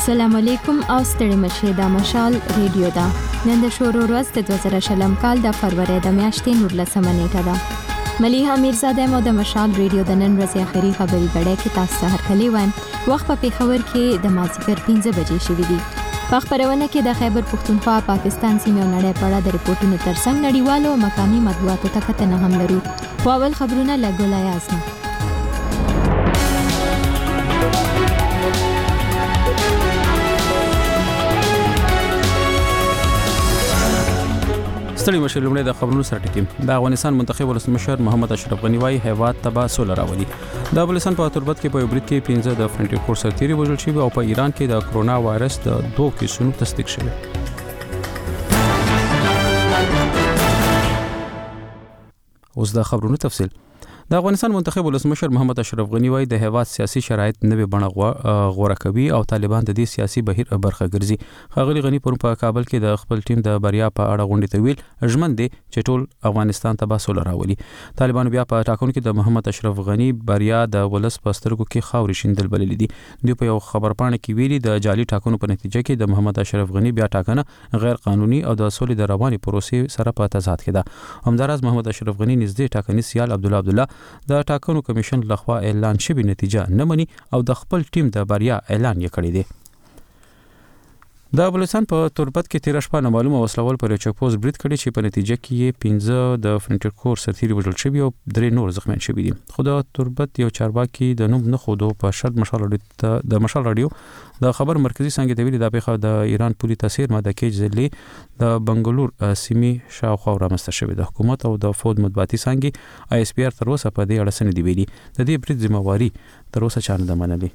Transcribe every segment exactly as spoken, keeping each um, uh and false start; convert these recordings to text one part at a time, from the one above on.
السلام علیکم او ستړي مشه د مشال ریډیو دا نن د شورو ورځ د دوه زره شلم کال د فروری د میاشتې نولسمه نیټه ده. ملیحه میرزاده مو د مشال ریډیو د نن ورځې اخري خبري غړې کې تاسو ته هرکلی وایم. وخت په پیښور کې د مازیګر پنځه بجې شوې دي. په خبرونه کې د خیبر پښتونخوا پاکستان سیمې او نړۍ په اړه د ریپورتونو ترڅنګ نړیوالو او مقامي مطبوعاتو ته کتنه هم لرو. خو اول خبرونه له ګل ایاز نه. ستړي مشر لومړی د خبرونو سره ټکیم. د افغانستان منتخب ولسمشر محمد اشرف غنی وايي هیواد تبا سول راولي. د افغانستان په تربت کې په یو برید کې پنځه د فرنټي کورس سرتیري وژل شوي او په ایران کې د کرونا وایرس د دوه کیسونو تصدیق شوی. اوس د خبرونو تفصیل. د افغانستان منتخب ولسمشر محمد اشرف غنی وايي د هیواد سیاسي شرایط نوې بڼه غوړه کوي او طالبان د دې سیاسي بهیر برخه ګرځي. ښاغلي غنی پرون په کابل کې د خپل ټیم د بریا په اړه غونډه ته ویل ژمن دي چې ټول افغانستان ته به سوله راولي. طالبان بیا په ټاکنو کې د محمد اشرف غنی بریا د ولس په سترګو کې خاورې شیندل بللې دي. دوی په یو خبرپاڼه کې ویلي د جعلي ټاکنو په نتیجه کې د محمد اشرف غنی بیا ټاکنه غیر قانوني او د سولې د رواني پروسې سره په تضاد کې ده. همداراز محمد اشرف غنی نږدې ټاکنې سیال عبد الله عبد الله د ټاکنو کمیشن لخوا اعلان شوی نتیجه نه مني او د خپل ټیم د بریا اعلان یې کړی دی. د بلوچستان په تربت کې تیر شپه نامعلومه وسلوال پر چک پوسټ برید کړی چې په نتیجه کې یې پنځه د فرنټي کورس سرتیري وژل شوي او درې نور زخمیان شوي دي. خو د تربت یو چارواکي د نوم نه خودو په شرط مشال رادیو د مشال رادیو د خبر مرکزی څنګه دی ویلي د پیښه د ایران پولی تاثیر ماده کې ځلې د بنگلور سیمې شاوخوا رامنځته شوې ده. حکومت او د فود مطبوعاتي څنګه آی اس پی آر تر اوسه په دې اړه څه نه دی ویلي. د دې برید ذمہواری تر اوسه چا نه منلې.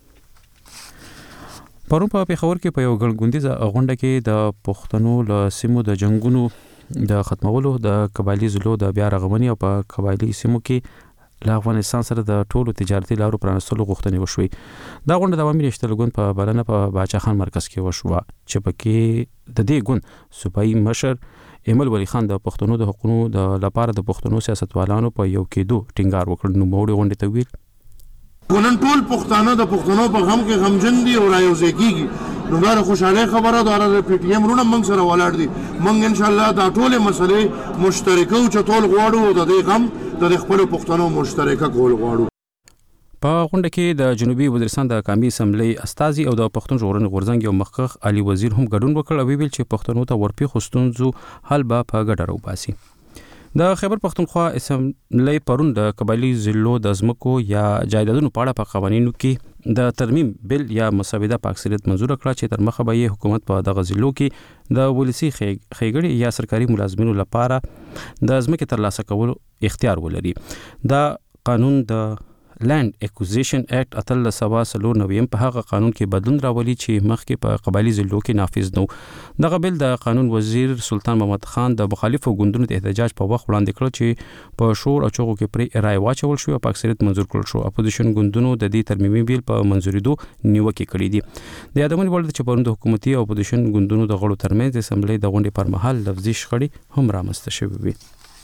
پرون په پیښور کې په یو ګڼګوندیزه غونډه کې د پښتنو له سیمو د جنگونو د ختمولو د قبایلی ضلعو د بیا رغونې او په قبایلی سیمو کې له افغانستان سره د ټولو تجارتي لارو پرانستلو غوښتنې وشوې. دا غونډه د عوامي رشتې ګوند په بلنه په باچا خان مرکز کې وشوه چې پکې د دې ګوند صوبایي مشر ایمل ولی خان د پښتنو د حقوقو د لپاره د پښتنو سیاستوالانو په یو کېدو ټینګار وکړ. نو موږ غونډه ته ویل ګونن ټول پښتانه د پښتنو په غم کې غمجن دي او رايوځي کیږي. نو دا خوشاله خبره ده د پی ټی ایم رونه موږ سره ولاړ دي. موږ ان شاء الله دا ټول مسلې مشترکو چې ټول غواړو د دې غم د خپل پښتنو مشترکه کول غواړو. په غونډه کې د جنوبي وزیرستان د قومي اسمبلی استازي او د پښتون ژغورنې غورځنګ یو مخکښ علي وزیر هم ګډون وکړ او ویل چې پښتنو ته ورپی خوستونزو حل به په ګډه راوباسي. د خیبر پښتونخوا اسمبلی پرون د قبایلی ضلعو د ځمکو یا جایدادونو په اړه په قوانینو کې د ترمیم بل یا مسوده په اکثریت منزور کړه چې تر مخه به یې حکومت په دغه ضلعو کې د ولسی خېګړې یا سرکاري ملازمینو لپاره د ځمکې ترلاسه کولو اختیار ولري. دا قانون د لینډ اکوزیشن اکټ اتل سوا سلور نویم په هغه قانون کې بدلون راولي چې مخکې په قبایلی ضلعو کې نافذ نو. دغه بل د قانون وزیر سلطان محمد خان د مخالفو ګوندونو د احتجاج په وخت وړاندې کړ چې په شور او چغو کې پرې رای واچول شو او په اکثریت منزور کړل شو. اپوزیشن ګوندونو د دې ترمیمي بیل په منزوریدو نیوکې کړې دي. د یادونه وړ چې پرون د حکومتي او اپوزیشن ګوندونو د غړو ترمنځ اسمبلی د غونډې پر مهال لفظي شخړې هم رامنځته شوې وي.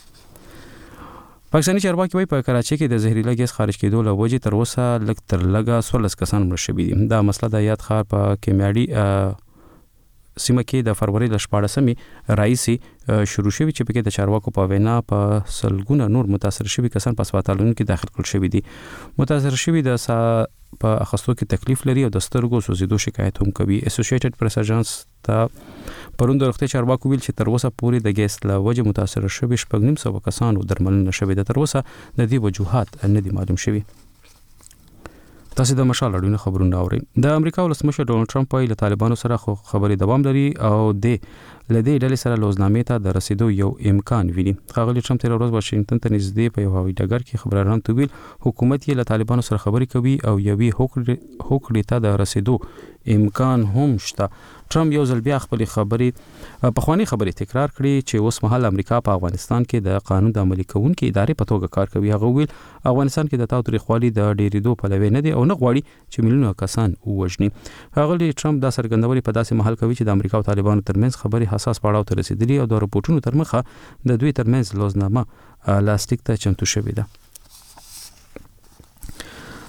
پاکستاني چارواکي وايي په کراچۍ کې د زهريله ګیس خارج کېدو له وجې تر اوسه لږ تر لږه څوارلس کسان مړه شوي دي. دا مسله د یاد ښار په کیمیاړي سیمه کې د فروری ل شپاړسمې راهیسې شروع شوي چې پکې د چارواکو په وینا په سلګونه نور متاثر شوي کسان په هسپتالونو کې داخل کړل شوي دي. متاثر شوي د سا په اخستو کې تکلیف لري او د سترګو سوځېدو شکایت هم کوي. اسوسییټډ پریس اژانس ته پرون د روغتیا چارواکو ویل چې تر اوسه پورې د ګیس له وجې متاثر شوي شپږ نیم سوه کسانو درملنه شوې ده. تر اوسه د دې وجوهات نه دي معلوم شوي. تاسو د مشال اړوند خبرونه اورئ. د امریکا ولسمشر ډونالد ټرمپ وايي له طالبانو سره خو خبرې دوام لري او د لدې ډلې سره لوزنامې ته د رسیدو یو امکان ویني. ښاغلي ټرمپ تیر ورځ واشنگټن ته نږدې په یو هوایي ډګر کې خبريالانو ته ویل حکومت یې له طالبانو سره خبرې کوي او یوې هوکړې ته د رسیدو امکان هم شته. ټرمپ یو ځل بیا خپل خبرې په خواني خبرې تکرار کړې چې اوس مهال امریکا په افغانستان کې د قانون د عملي کوونکو ادارې په توګه کار کوي. هغه ویل افغانستان کې د تاوتریخوالي د ډېرېدو پلوی نه دی او نه غواړي چې میلیونونه کسان ووژني. ښاغلي ټرمپ دا څرګندونې په داسې مهال کوي چې د امریکا او طالبانو ترمنځ خبرې حساس پړاو ته رسیدلي او د رپورټونو تر مخه د دوی ترمنځ لوزنامه لاسلیک ته چمتو شوې ده.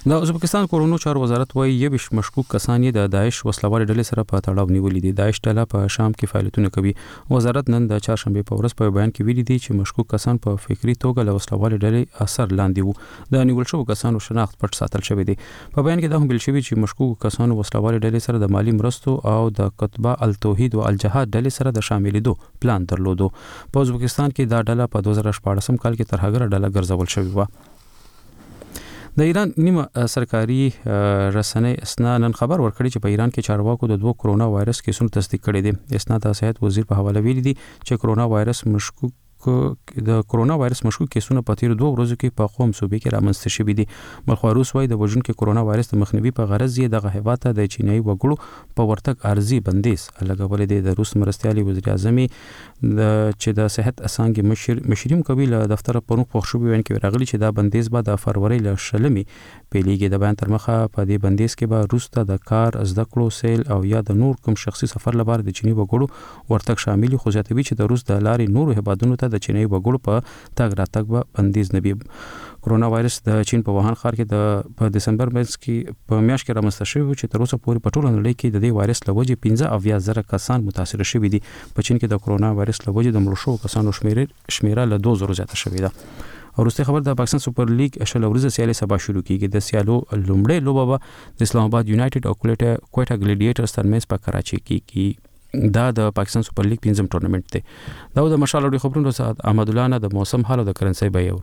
د ازبکستان کورونو چارو وزارت وايي یوش مشکوک کسان یې د داعش وسلوال ډلې سره په تړاو نیولې دي. داعش ډله په شام کې فعالیتونه کوي. وزارت نن د چهارشنبه په ورځ په بیان کې ویلي دي چې مشکوک کسان په فکری توګه له وسلوال ډلې اثر لاندې وو. د نیول شوو کسانو شناخت پټ ساتل شوی دی. په بیان کې دا هم ویل شوی چې مشکوک کسانو وسلوال ډلې سره د مالی مرستو او د کتبه التوحید او الجهاد ډلې سره د شاملېدو پلان درلودو. په ازبکستان کې دا ډله په دوه زره شپاړسم کال کې ترهګره ډله ګرځول شوې و. د ایران نیمه سرکاري رسنۍ اسنا نن خبر ورکړي چې په ایران کې چارواکو د دوه کرونا وایرس کیسونو تصدیق کړي دي. اسنا د صحت وزیر په حواله ویلي دي چې کرونا وایرس مشکوک د کرونا وایرس مشکوک کیسونه په تیر دوه ورځو کې په قوم صوبې کې رامنځته شوي دي. ملخواروس وايي د وژونکي کرونا وایرس د مخنیوي په غرض یې دغه هیواد ته د چینایي وګړو په ورتګ ارزي بندیز لګولې دي. د روس مرستیالي وزیر اعظم د چې د صحت اسانګي مشر مشریم کوي له دفتر پرونو پوښ شو وین کې راغلي چې دا بندیز به د فروری له شلمي پیلېږي. د بیان تر مخه په دې بندیز کې به روس ته د کار زده کړو سیل او یا د نور کوم شخصي سفر لپاره د چینی وګړو ورتګ شامل خو ځاتوي چې د روس د لارې نورو هیوادونو ته د چینی وګړو په تګ راتګ به بندیز نه وي. کرونا وایرس د چین په ووهان ښار کې د په دسمبر میاشت کې په میاشت کې رامنځته شوی و چې تر اوسه پورې په ټوله نړۍ کې د دې وایرس له وجې پنځه اویا زره کسان متاثر شوي دي. په چین کې د کرونا وایرس له وجې د مړو شوو کسانو شمیره شمیره له دوه زرو زیاته شوې ده. وروسته خبر د پاکستان سوپر لیګ شل ورځې سیالي سبا شروع کیږي. د سیالو لومړی لوبه به د اسلام آباد یونایټډ او کوټا کوټا ګلیډیټرز ترمنځ په کراچي کې کیږي. دا د پاکستان سوپر لیګ پنځم ټورنمنت دی. دا د مشال اوري خبرونو سره احمد الله نه د موسم حال او د کرنسي بیه.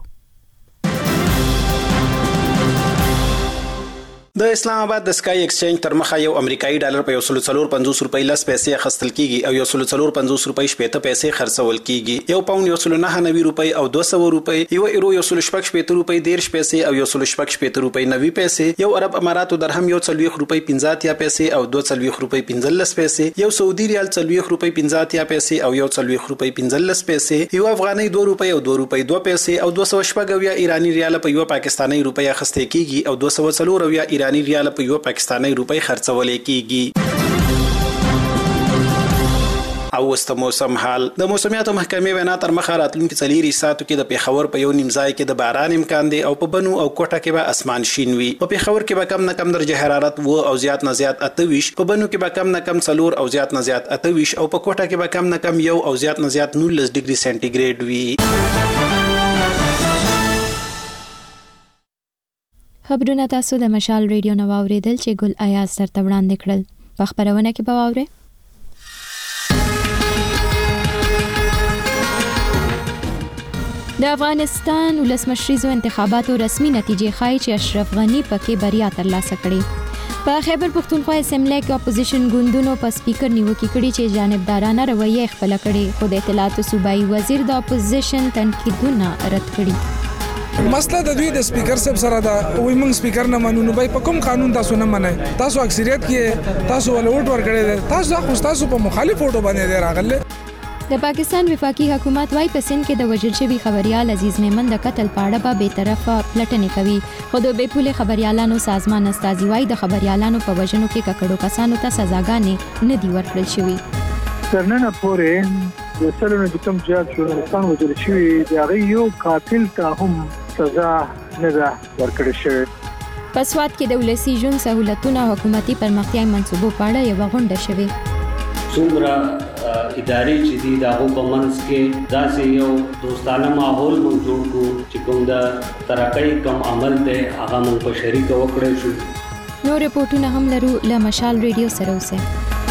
د اسلام آباد د سکای ایکسچینج تر مخه یو امریکایي ډالر په یو سل څلور پنځوس روپۍ لس پیسې اخیستل کیږي او یو سل څلور پنځوس روپۍ شپېته پیسې خرڅول کیږي. یو پاوند یو سل نهه نوي روپۍ او دوه سوه روپۍ، یو ایرو یو سل شپږ شپېته روپۍ دیرش پیسې او یو سل شپږ شپېته روپۍ نوي پیسې، یو عرب اماراتو درهم یو څلوېښت روپۍ پنځه اتیا پیسې او دوه څلوېښت روپۍ پنځلس پیسې، یو سعودي ریال څلوېښت روپۍ پنځه اتیا پیسې او یو څلوېښت روپۍ پنځلس پیسې، یو افغاني دوه روپۍ او دوه روپۍ دوه پیسې او دوه سوه شپږ اویا ایراني ریال په یو پاکستاني روپۍ اخیستل کیږي او دوه سوه څلور اویا ایراني ریال په یو پاکستاني روپۍ خرڅولې کیږي. او وست موسم حال د موسمیاتو محکمې وینا تر مخه راتلونکي څلېرو ساعتو کې د پیښور په یو نیم ځای کې د باران امکان دی او په بنو او کوټه کې به اسمان شین وي. په پیښور کې به کم نه کم درجه حرارت و او زیات نه زیات اتهویش، په بنو کې به کم نه کم څلور او زیات نه زیات اتهویش او په کوټه کې به کم نه کم یو او زیات نه زیات نولس ډیګري سانتي ګریډ وي. خبرونه تاسو د مشال ریډیو نو اوریدل چې ګل آیاز سره وړاندې کړل. په خبرونه کې به واورئ د افغانستان ولسمشریزو انتخاباتو رسمي نتیجې ښایي چې اشرف غنی پکې بریا ترلاسه کړې. په خیبر پختونخوا اسمبلی کې اپوزیشن ګوندونو په سپیکر نیوکې کړې چې جانبدارانه رویه خپل کړې، خو د اطلاعاتو صوبایي وزیر د اپوزیشن تنقیدونه رد کړي. مسله د دوی د سپیکر صاحب سره دا وای موږ سپیکر نه منو، نو په کوم قانون تاسو نه منئ؟ تاسو اکثریت کې تاسو ول ووټ ورکړی، تاسو خو تاسو په مخالف ووټ باندې راغله. د پاکستان وفاقي حکومت وايي په سند کې د وژل شوي خبريال عزیز میمن د قتل په اړه به بیطرفه پلټنې کوي، خو د بې پولې خبريالانو سازمان استازي وايي د خبريالانو په وژنو کې ککړو کسانو ته سزاګانې نه دي ورکړل شوي. تر نن پورې د سلونو د کم زیات ژورنالستان وژل شوي د هغې یو قاتل ته هم سزا نه ده ورکړل شوې. په سوات کې د ولسي ژوند سهولتونه حکومتي پرمختیايي منصوبو په اړه یوه غونډه شوې. څومره ادارې چې دي د هغو په منځ کې داسې یو دوستانه ماحول موږ جوړ کړو چې کوم د ترقۍ کم عمل دی هغه موږ په شریکه وکړی شو. نور رپورټونه هم لرو، له مشال ریډیو سره اوسئ.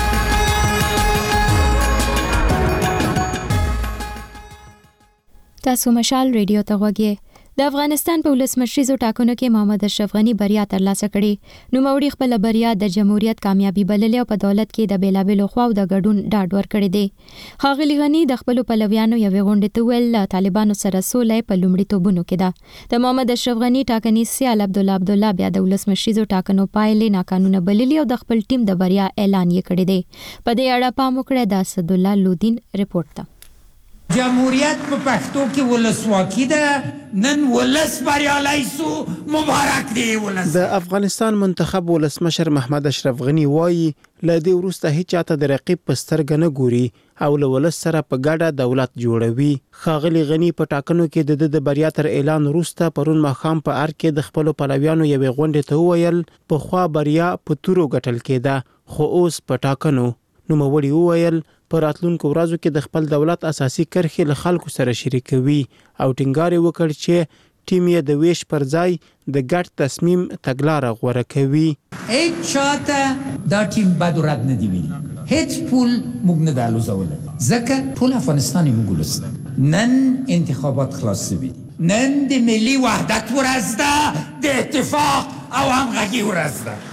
تاسو مشال ریډیو ته غوږی. د افغانستان په ولسمشریزو ټاکنو کې محمد اشرف غنی بریا ترلاسه کړې. نوموړي خپل بریا د جمهوریت کامیابی بللې او په دولت کې د بیلابېلو خواو د ګډون ډاډ ورکړی دی. ښاغلي غنی د خپلو پلویانو یوې غونډې ته ویل طالبانو سره سوله په لومړیتوبونو کې ده. د محمد اشرف غنی ټاکنیز سیال عبدالله عبدالله بیا د ولسمشریزو ټاکنو پایلې ناقانونه بللې او د خپل ټیم د بریا اعلان یې کړی دی. په دې اړه پام وکړئ د اسدالله لودین رپورټ ته. جمهوریت په پښتو کې ولسواکي ده، نن ولس بریالی سو، مبارک دی ولس. د افغانستان منتخب ولسمشر محمد اشرف غنی وایي له دې وروسته هیڅ چاته د رقیب په سترګه نه ګوري او له ولس سره په ګډه دولت جوړوي. ښاغلي غنی په ټاکنو کې د د بریا تر اعلان وروسته پرون ماښام په ارګ کې د خپلو پلویانو یوې غونډې ته وویل پخوا بریا په تورو ګټل کېده خو اوس په ټاکنو. نوموړي وویل په راتلونکو ورځو کې د خپل دولت اساسي کرښې له خلکو سره شریکوي او ټینګار یې وکړ چې ټیم یې د ویش پر ځای د ګډ تصمیم تګلاره غوره کوي. هیڅ چاته دا ټیم بد و رد نه دی ویلي، هیڅ پول موږ نه د الوزولی، ځکه ټول افغانستان یې موږ ولس. نن انتخابات خلاص شوي دي، نن د ملي وحدت ورځ ده، د اتفاق او همغږي ورځ ده.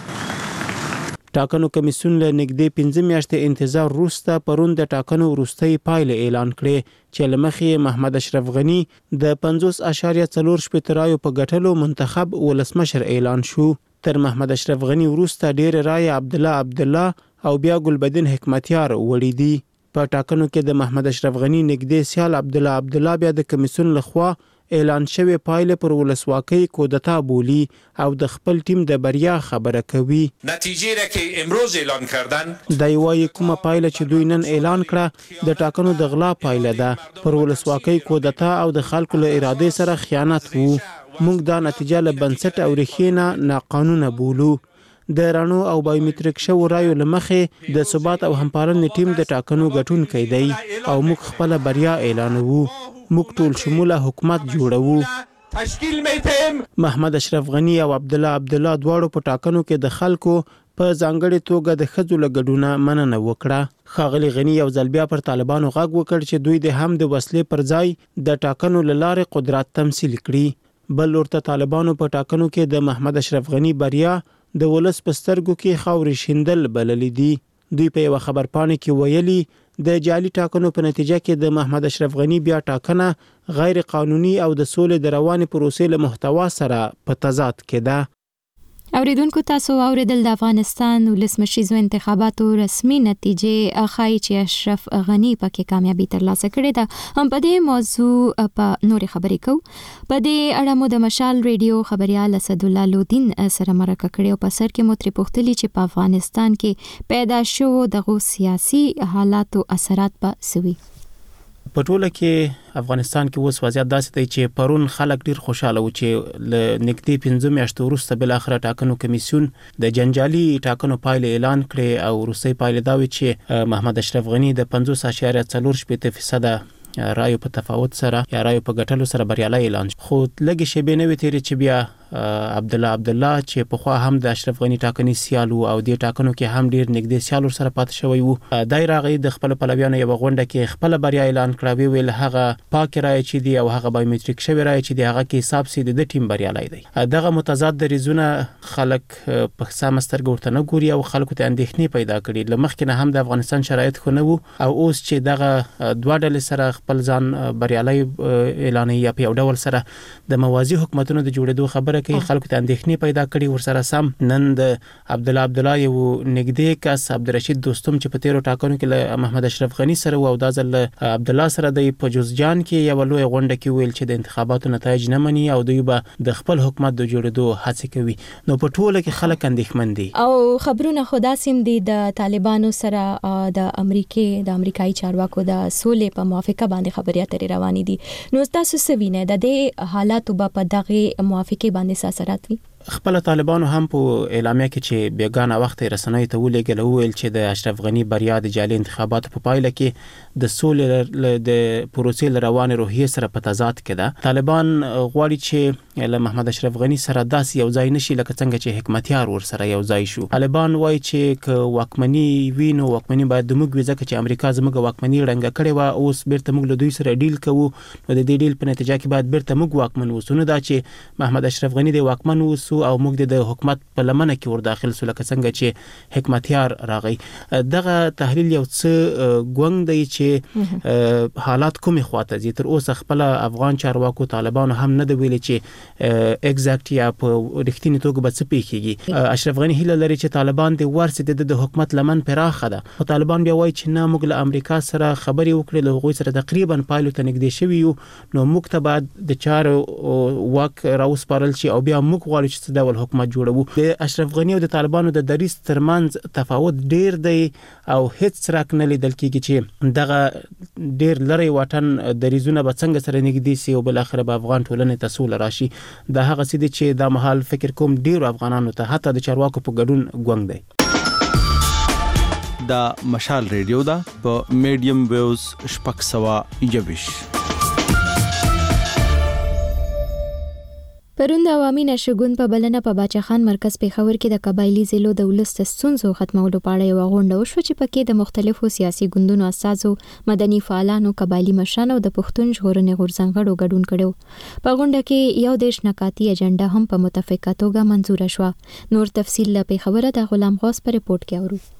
ټاکنو کمیسیون له نږدې پنځه میاشتې انتظار وروسته پرون د ټاکنو وروستۍ پایلې اعلان کړې چې له مخې محمد اشرف غنی د پنځوس اعشاریه څلور شپېته رایو په ګټلو منتخب ولسمشر اعلان شو. تر محمد اشرف غنی وروسته ډېرې رایې عبدالله عبدالله او بیا ګلبدین حکمتیار وړي دي. په ټاکنو کې د محمد اشرف غنی نږدې سیال عبدالله عبدالله بیا د کمیسیون لخوا اعلان شوی پایله پر ولسواکۍ کودتا بولی او د خپل ټیم د بریا خبره کوي. نتیجه را که امروز اعلان کردن دای وایي کومه پایله چې دوی نن اعلان کړه د ټاکنو د غلا پایله ده، پر ولسواکۍ کودتا او د خلکو له ارادې سره خیانت وو. موږ دا نتیجه له بنسټ او ریښې نه ناقانونه بولو. د رڼو او بایومټریک شوو رایو له مخې د ثبات او همپالنې ټیم د ټاکنو ګټونکی دی او موږ خپله بریا اعلانوو. موږ ټول شموله حکومت جوړوو. تشکیل میتیم. محمد اشرف غنی او عبدالله عبدالله دواړو په ټاکنو کې د خلکو په ځانګړې توګه د ښځو له ګډونه مننه وکړه. ښاغلي غنی یو ځل بیا پر طالبانو غږ وکړ چې دوی د هم د وسلې پر ځای د ټاکنو له لارې قدرت تمثیل کړي. بل ورته طالبانو په ټاکنو کې د محمد اشرف غنی بریا د ولس په سترګو کې خاورې شیندل بللی دي. دوی په یوه خبرپاڼه کې ویلي د جعلي ټاکنو په نتیجه کې د محمد اشرف غنی بیا ټاکنه غیر قانوني او د سولې د روانې پروسې له محتوا سره په تضاد کې ده. اوریدونکو تاسو اوریدل د افغانستان ولسمشریزو انتخاباتو رسمي نتیجې ښایي چې اشرف غنی پکې کامیابی ترلاسه کړې ده. هم په دې موضوع په نورې خبرې کوو. په دې اړه مو د مشال ریډیو خبريال اسدالله لودین سره مرکه کړې او په سر کې مو ترې پوښتلي چې په افغانستان کې پیدا شوو دغو سیاسي حالاتو اثرات به څه وي. په ټوله کې افغانستان کې اوس وضعیت داسې دی چې پرون خلک ډیر خوشاله و چې له نږدې پنځه میاشتو وروسته بل اخره ټاکنو کمیسیون د جنجالي ټاکنو پایله اعلان کړي او وروستۍ پایله دا وي چې محمد اشرف غنی د پنځوس اعشاریه څلور شپېته فیصده رایو په تفاوت سره یا رایو په ګټلو سره بریالی اعلان شو. خو لږې شیبې نه وې تېرې چې بیا عبدالله عبدالله چې پخوا هم د اشرف غنی ټاکنی سیال و او دې ټاکنو کې هم ډیر نږدې سیال سره پاتې شوی و، دای راغی د خپل پلویانو یو غونډه کې خپل بریا اعلان کړ. وی ویل هغه پاک رای چې دی او هغه بایومټریک شوی رای چې دی هغه کې حساب سي د ټیم بریالی دی. دغه متضاد دریزونه خلک په سم سترګ ورته نه ګوري او خلکو ته اندېښنې پیدا کړي. لمخکې نه هم د افغانستان شرایط خو نه وو او اوس چې دغه دوه ډلې سره خپل ځان بریالی اعلان یا په یو ډول سره د موازی حکومتونو د جوړېدو خبره کوي، خلکو ته اندېښنې پیدا کړي. ورسره سم نن د عبدالله عبدالله یو نږدې کس عبدالرشید دوستم چې په تیرو ټاکنو کې له محمد اشرف غنی سره او دا ځل عبدالله سره د په جوزجان کې یو لوی غونډه کې ویل چې د انتخاباتو نتایج نه مني او دوی به د خپل حکومت د جوړېدو هڅه کوي. نو په ټوله کې خلک اندېښمن دي او خبرونه خدا سیم دي د طالبانو سره د امریکای د امریکایي چارواکو د سولې په موافقه باندې خبرې اترې روانې دي. نو تاسو څه وینئ د دې حالاتو په دغه موافقه باندې څه اثرات وي؟ خپل طالبانو هم په اعلامیه کې چې بیګانه وخت رسنۍ ته ولېږل ویل چې د اشرف غنی بریا د جعلي انتخاباتو په پایله کې د سولې د پروسې له روانې روحیې سره په تضاد کې ده. طالبان غواړي چې له محمد اشرف غنی سره داسې یو ځای نشي لکه څنګه چې حکمتیار ور سره یو ځای شو. طالبان وایي چې ک واکمني وینو واکمني باید د موږ ځکه چې امریکا زموږ واکمني رنګ کړي و اوس بیرته موږ له دوی سره ډیل کوو. نو د دې ډیل په نتیجه کې باید بیرته موږ واکمن وسو، نه دا چې محمد اشرف غنی د واکمن وسو شو او موږ د حکومت په لمنه کې ور داخل سو لکه څنګه چې حکمتیار راغی. دغه تحلیل یو څه ګوند دی چې حالات کومه خواته زی تر اوسه خپل افغان چارواکو طالبانو هم نه دی ویلي چې اگزیکټ یا په رښتینی توګه به څه پیښیږي. اشرف غنی هیله لري چې طالبان د ورسې د حکومت لمن پراخه ده، او طالبان بیا وایي چې نه موږ له امریکا سره خبرې وکړې، له هغوی سره تقریبا پایلو ته نږدې شوي یو، نو موږ ته باید د چارو واک راوسپارل شي او بیا موږ غواړو چې څه ډول حکومت جوړوو. د اشرف غنی او د طالبانو د دریځ ترمنځ تفاوت ډیر دی او هیڅ څرک نه لیدل کېږي چې دغه ډیر لري واټن دریځونه به څنګه سره نږدې سي او بل اخر به افغان ټولنې ته سوله راشي. دا هغه څه دي چې د محل فکر کوم ډیر افغانانو ته حتی د چارواکو په ګډون ګوند دی. دا مشال ریډیو دا په میډیم ویوز شپږ سوه یوویش. پرون د عوامي نشګون په بلنه په باچا خان مرکز پېښور کې د قبایلی ضلعو د ولس د ستونزو ختمولو په اړه یوه غونډه وشوه چې پکې د مختلفو سیاسي ګوندونو اساسو، مدني فعالانو، قبایلی مشرانو او د پښتون ژغورنې غورځنګړو ګډون کړو. په غونډه کې یو دیش نکاتی اجنډا هم په متفقه توګه منزوره شوه. نور تفصیل له پېښوره د غلام غوث پر رپورټ کې اورو.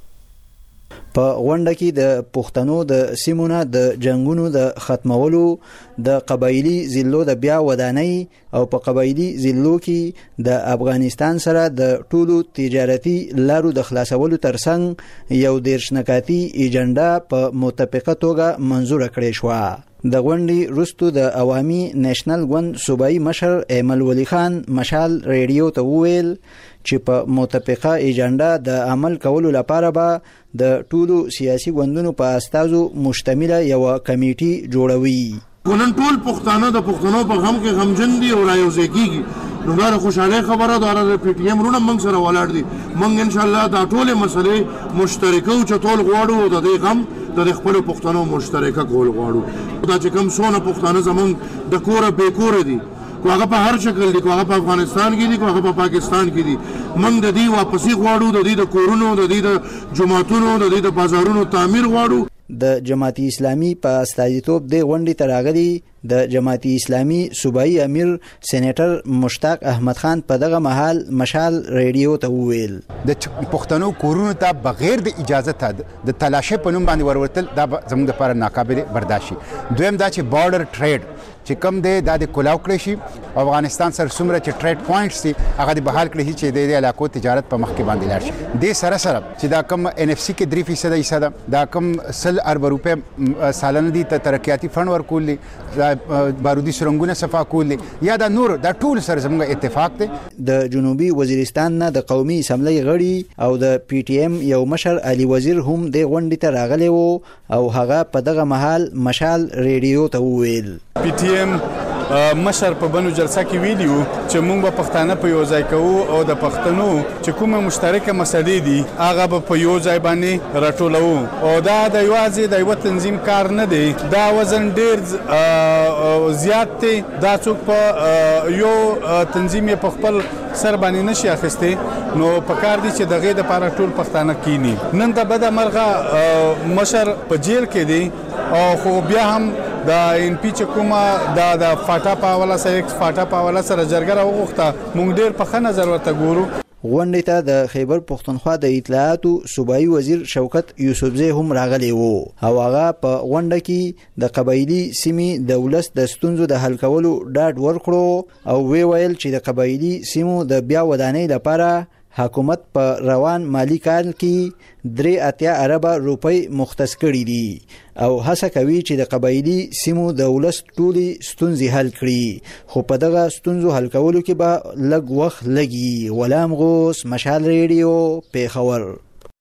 په غونډه کې د پښتنو د سیمونو د جنگونو د ختمولو، د قبایلی ضلعو د بیا ودانۍ او په قبایلی ضلعو کې د افغانستان سره د ټولو تجارتي لارو د خلاصولو ترڅنګ یو دیرش نکاتی ایجنډا په متفقه توګه منزوره کړې شوه. د غونډې وروسته د عوامي نېشنل ګوند صوبایي مشر ایمل ولی خان مشال ریډیو ته وویل چې په متفقه ایجنډا د عمل کولو لپاره به د ټولو سیاسي ګوندونو په استازو مشتمله یو کمیټي جوړوي. نن ټول پښتانه د پښتنو په غم کې غمجن دي او رايوځي کیږي. نو دا خوشاله خبره ده د پی ټی ایم رونه موږ سره ولاړ دي. موږ ان شاء الله دا ټول مسلې مشترکو چې ټول غواړو د دې غم د خپل پښتنو مشترکه کول غواړو. دا چې کوم سونه پښتانه زمونږ د کوره به کور دي، کو هغه په هر شکل دي، کو هغه په افغانستان کې دي، کو هغه په پاکستان کې دي. موږ د دې واپسی غواړو، د دې د کورونو، د دې د جماعتونو، د دې د بازارونو تعمیر غواړو. د جماعت اسلامي په استازیتوب د غونډې ته راغلي د جماعت اسلامي صوبایي امیر سېنیټر مشتاق احمد خان په دغه مهال مشال ریډیو ته وویل د پښتنو کورونو ته بغیر د اجازه ته د تلاشي په نوم باندې ورورتل دا زموږ لپاره ناقابل برداشت. دویم دا چې بارډر ټریډ چې کم دی دا د کلاو کړی شي، افغانستان سره څومره چې ټریډ پوینټس دي هغه د بحال کړی چې د دې علاقو تجارت په مخ کې باندې لاړ شي. د سره سره چې دا کم ان اف سی کې درې فیصد حصہ ده، دا کم سل ارب روپے سالانه دي ته ترقیاتي فند ورکول دي، بارودي سرنګونه صفا کول دي، یا دا نور دا ټول سره زموږ اتفاق دی. د جنوبي وزیرستان نه د قومي اسمبلی غړي او د پی ټی ایم یو مشر علي وزیر هم د غونډې ته راغلی وو او هغه په دغه مهال مشال ریډیو ته وویل. پی ټی ایم مشر په بنو جلسه کې ویلیو چې موږ به پښتانه په یو ځای کوو او د پښتنو چې کومه مشترکه مسلې دي هغه به په یو ځای باندې راټولو، او دا د یوازې د یو تنظیم کار نه دی، دا وزن ډیر زیات دی. دا څوک په یو تنظیم په خپل سر باندې نشي اخیسته، نو په کار دي چې دغه د لپاره ټول پښتانه کینی. نن د بده مرغه مشر په جیل کې دی او خو بیا هم دا ان پی چې کومه دا د فاټا په حواله سره فاټا په حواله سره جرګه وغوښته، موږ ډیر په ښه نظر ورته ګورو. غونډې ته د خیبر پښتونخوا د اطلاعاتو صوبایي وزیر شوکت یوسفزی هم راغلی وو او هغه په غونډه کې د قبایلی سیمې د ولس د ستونزو د حل کولو ډاډ ورکړو او وی ویل چې د قبایلی سیمو د بیا ودانۍ لپاره حکومت په روان مالی کال کې درې اتیا اربه روپۍ مختص کړي دي او هڅه کوي چې د قبایلی سیمو د ولس ټولې ستونزې حل کړي، خو په دغه ستونزو حل کولو کې به لږ وخت لګي. غلام غوث، مشال ریډیو، پېښور.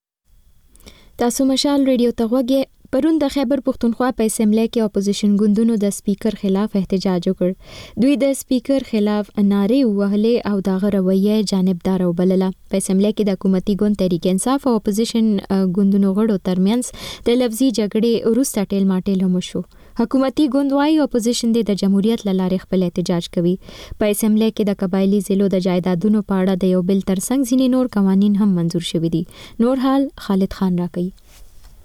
تاسو مشال ریډیو ته غوږی. پرون د خیبر پښتونخوا په اسمبلی کې اپوزیشن ګوندونو د سپیکر خلاف احتجاج وکړ. دوی د سپیکر خلاف نارې وهلې او دغه رویه جانبدار وبلله. په اسمبلی کې د حکومتي ګوند تحریک انصاف او اپوزیشن ګوندونو غړو ترمنځ د لفظي جګړې وروسته ټیل ماټیل هم وشو. حکومتي ګوند وايي اپوزیشن د جمهوریت له لارې خپل احتجاج کوي. په اسمبلی کې د قبایلی ضلعو د جایدادونو په اړه د یو بل ترڅنګ ځینې نور قوانین هم منزور شوي دي. نور حال خالد خان راکوي.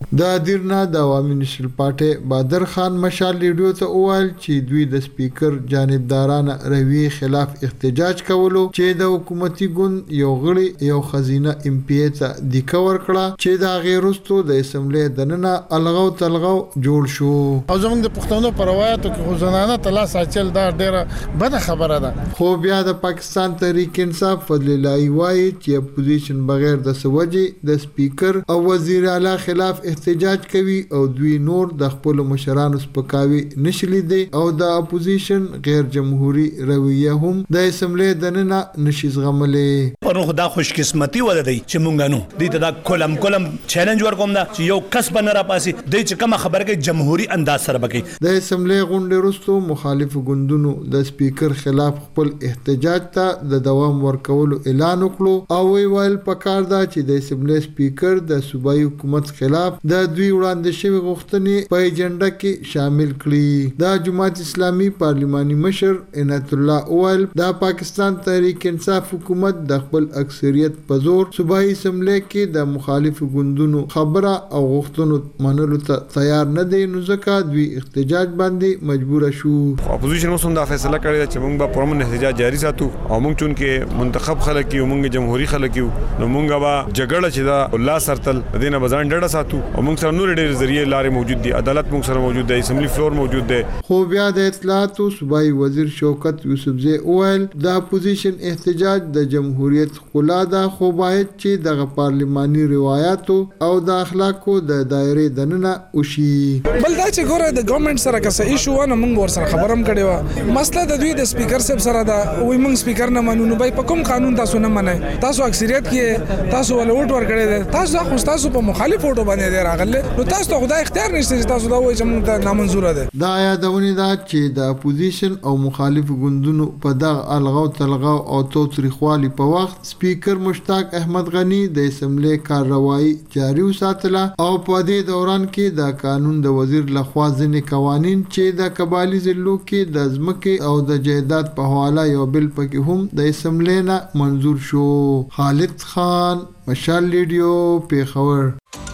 د دیرنا د عوامي نشل پارټي بادر خان مشال ریډیو ته وویل چې دوی د سپیکر جانبدارانه رویه خلاف احتجاج کولو چې د حکومتي ګوند یو غړي یو خزینه ام پی ته د کور کړه چې د غیرستو د اسمبلی دننه الغو تلغو جوړ شو. او زموږ د پښتنو په روایتو کې خزانه تلا ساتل دا ډیره بده خبره ده. خو بیا د پاکستان تحریک انصاف فضل الله وایي چې اپوزیشن بغیر د سوجي د سپیکر او وزیر اعلی خلاف احتجاج کوي او دوی نور د خپل مشرانو سپکاوي نشلي دي او د اپوزیشن غیر جمهوریت رویه هم د اسمبلی دننه نشي زغملې. پرون خدا خوش قسمتي ولدی چې مونږ نو د دا کولم کولم چیلنج ورکوم دا چې یو کس بن را پاسي د چې کوم خبره کې جمهوریت انداز سره بکی. د اسمبلی غونډې وروسته مخالف ګوندونو د سپیکر خلاف خپل احتجاج ته د دوام ورکولو اعلان وکړو او ویل پکار دا چې د اسمبلی سپیکر د صوبایي حکومت خلاف د دوی وړاندې شوی غوښتنې په ایجنډا کې شامل کړي. د جماعت اسلامي پارلماني مشر عنایت الله اول د پاکستان تحریک انصاف حکومت د خپل اکثریت په زور صوبایي اسمبلی کې د مخالف ګوندونو خبره او غوښتنو منلو ته تیار نه دي نو ځکه دوی احتجاج باندې مجبور شو. اپوزیشن اوس هم دا فیصله کړې چې موږ به پرمن احتجاج جاری ساتو او موږ چون کې منتخب خلک یو موږ جمهوریت خلک یو نو موږ به جګړه چې دا الله سرتل دینه بزان ډډه ساتو او موږ سره نور ډېر ذریعہ لارې موجود دي عدالت موږ سره موجود دی اسمبلی فلور موجود دی. خو بیا د اطلاعات او صوبایي وزیر شوکت یوسفزئی اویل د اپوزیشن احتجاج د جمهوریت خلا ده خو باید چې د پارلماني روایتو او د اخلاقو د دایره دننه وشي. بل دا چې ګوره د ګورنمنت سره کسه ایشو ونه موږ ور سره خبرم کړي و مسله د دوی د سپیکر صاحب سره دا وي موږ سپیکر نه منو نو بای په کوم قانون تاسو نه منئ تاسو اکثریت کې تاسو ول ووټ ور کړی تاسو خو تاسو په مخالف ووټ باندې دی راغله نو تاسو ته خدای اختیار نشته چې تاسو دا وایي چې موږ ته نامنظور ده. دا یادونه ده چې د اپوزیشن او مخالف ګوندونو په دغه الغاو تلغاو او توتریخوالي په وخت سپیکر مشتاق احمد غنی د اسمبلی کارروایي جاري وساتله او په دې دوران کې د قانون د وزیر لخوا ځینې قوانین چې د قبایلی ضلعو کې د ځمکې او د جایداد په حواله یو بل پکې هم د اسمبلی نه منظور شو. خالد خان مشال ریډیو پیښور.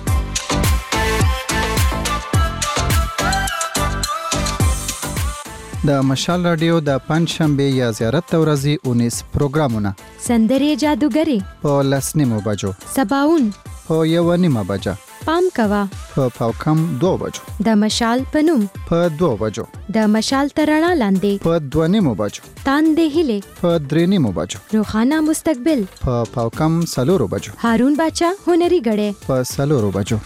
د مشال رادیو د پنځ شنبه یا زیارت ورځې اونیس پروګرامونه سندرې جادوګری په لسنیمو بجو سباون په یو نیمه بجه پام کوا په پاوکم دو بجو د مشال پنوم په دو بجو د مشال ترانه لاندې په دو نیمو بجو تاندې هله په درې نیمو بجو روخانه مستقبل په پاوکم سلورو بجو هارون باچا هنري غړې په سلورو بجو.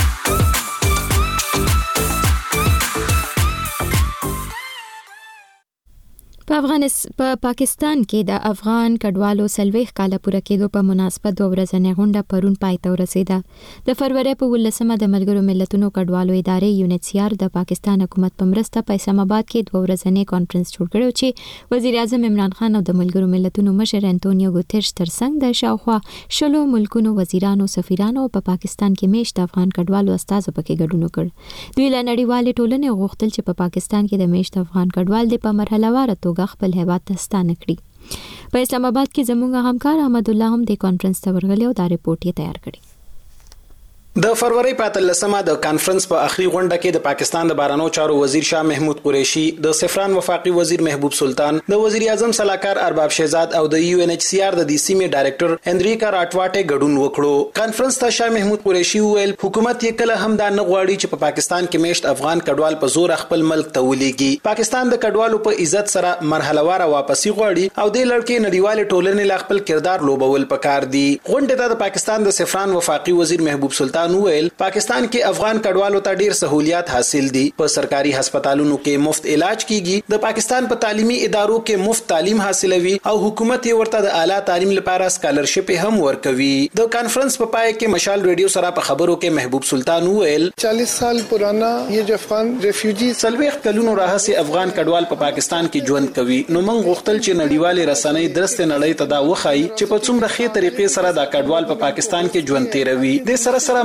په افغانستان په پاکستان کې د افغان کډوالو سلويخ کاله پوره کېدو په مناسبت دوه ورځې غونډه پرون پای ته ورسېده. د فروری په ولسمه د ملګرو ملتونو کډوالو ادارې یونیسیار د پاکستان حکومت په مرسته په اسلام آباد کې دوه ورځې کانفرنس جوړ کړو چې وزیر اعظم عمران خان او د ملګرو ملتونو مشر انټونیو ګوتریش ترڅنګ د شاوخوا شلو ملکونو وزیرانو سفیرانو په پاکستان کې میشت افغان کډوالو استازو پکې ګډون وکړ. دوی له نړیوال ټولنې غوښتل چې په پاکستان کې د میشت افغان کډوال د په مرحله واره توګه خپل هیواد ته ستانه کړي. په اسلام آباد کې زموږ همکار احمد الله هم د کانفرنس ته ورغلی او دا رپورټ یې تیار کړی. د فروری په اتلسمه د کانفرنس په اخري غونډه کې د پاکستان د بهرنیو چارو وزیر شاه محمود قریشي، د سفران وفاقي وزیر محبوب سلطان، د وزیر اعظم صلاحکار ارباب شهزاد او د یو ان ایچ سی آر د دې سیمې ډایریکټر انریکا راټواټه ګډون وکړو. کانفرنس ته شاه محمود قریشي ویل حکومت یې کله هم دا نه غواړي چې په پاکستان کې میشت افغان کډوال په زور خپل ملک ته ولېږي. پاکستان د کډوالو په عزت سره مرحله واره واپسی غواړي او د لړکې نړیوال ټولنې لا خپل کردار لوبول پکار دي. غونډه ته د پاکستان د سفران وفاقي وزیر محبوب سلطان ویل پاکستان کې افغان کډوالو ته ډیر سہولیات حاصل دي. په سرکاري هسپتالونو کې مفت علاج کیږي، د پاکستان په تعلیمي ادارو کې مفت تعلیم حاصلوي او حکومت یې ورته د اعلی تعلیم لپاره سکالرشپ هم ورکوي. د کانفرنس په پای کې مشال ریډیو سره په خبرو کې محبوب سلطان ویل چالیس سال پرانا یہ جو افغان ریفیوجی سلويخ کلونو راهسي افغان کډوال په پاکستان کې ژوند کوي. نو موږ غوښتل چې نړیوال رسنۍ درسته نړۍ ته دا وخایي چې په څومره ښه طریقې سره دا کډوال په پاکستان کې ژوند تیروي. د سره سره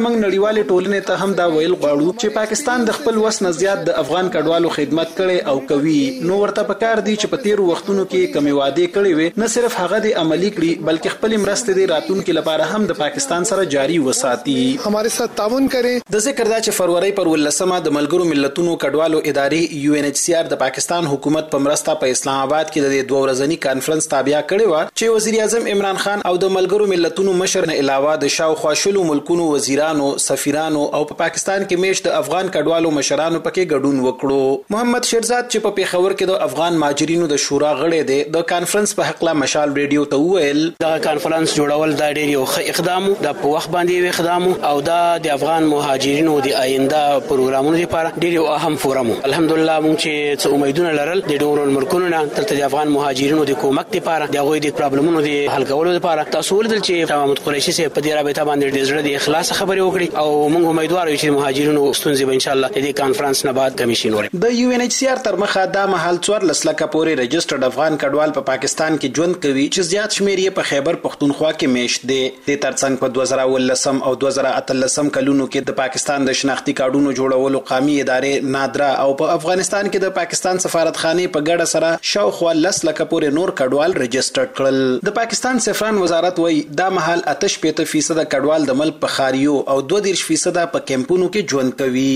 موږ نړیوال ټولنې ته هم دا ویل غواړو چې پاکستان د خپل وس نه زیات د افغان کډوالو خدمت کړي او کوي. نو ورته پکار دی چې په تیرو وختونو کې کمی وعده کړي وي، نه صرف هغه د عملی کړي بلکې خپل مرسته د راتلونکو لپاره هم د پاکستان سره جاری وساتي. हमारे साथ ताउन करें. د ذکر دا چې فروری پر ولسمه د ملګرو ملتونو کډوالو ادارې یو ان ایچ سی آر د پاکستان حکومت په مرسته په اسلام آباد کې د دوه ورځنی کانفرنس تابع کړي و چې وزیر اعظم عمران خان او د ملګرو ملتونو مشر نه علاوه د شاوخوا شلو ملکونو وزیرانو، سفیرانو او په پاکستان کې میشت د افغان کډوالو مشرانو پکې ګډون وکړو. محمد شیرزاد چې په پیښور کې د افغان مهاجرینو د شورا غړی دی، د کانفرنس په حق لا مشال ریډیو ته وویل دا کانفرنس جوړول دا ډېر یو ښه اقدام د په وخت باندې یو اقدام او دا د افغان مهاجرینو د آینده پروګرامونو لپاره ډېر یو اهم فورم. الحمدلله موږ چې څه امیدونه لرل د ډورو ملکونو نه تلته د افغان مهاجرینو د کومک لپاره د هغوی د پرابلمونو د حل کولو لپاره تاسو ولدل چې محمد قریشي سي په دې رابطه باندې د زړه د اخلاص خبرې وکړي او موږ امیدوار یو چې مهاجرینو ستونزې به ان شاء الله د دې کانفرنس نه بعد کمیشن وري. د یو ان ایچ سی آر تر مخه دا محل څوار لسلکه پورې رجسټرډ افغان کډوال په پاکستان کې ژوند کوي چې زیات شمیر یې په خیبر پختونخوا کې میشت دي. د ترڅنګ په دوه زره ولسم او دوه زره اتلسم کلونو کې د پاکستان د شناختی کارډونو جوړولو قومي ادارې نادرا او په افغانستان کې د پاکستان سفارتخانه په ګډه سره شاوخوا لس لکه پورې نور کډوال رجسټر کړل. د پاکستان سفران وزارت وایي دا محل اتش پېته فیصد کډوال د ملک په خاریو او دوه دیرش فیصد په کیمپونو کې ژوند کوي.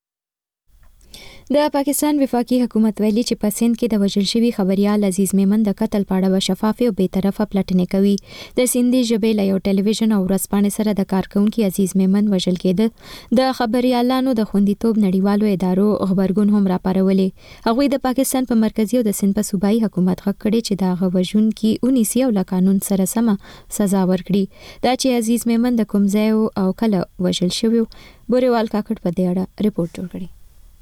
د پاکستان وفاقي حکومت ویلي چې په سند کې د وژل شوي خبريال عزیز میمن د قتل په اړه شفاف او بې طرفه پلټنې کوي. د سندي ژبې له یو ټلویزیون او ورځپاڼې سره د کارکونکو عزیز میمن وژل کېده. د خبريالانو د خوندیتوب نړیوالو ادارو خبرګون هم راپارولې. هغوی د پاکستان په مرکزی او د سند په صوبایي حکومت غږ کړي چې دا غوژونکي اونیسي او له قانون سره سم سزا ورکړي. دا چې عزیز میمن د کوم ځای او کله وژل شوی بوريوال کاکړ په دې اړه ریپورت جوړ کړی.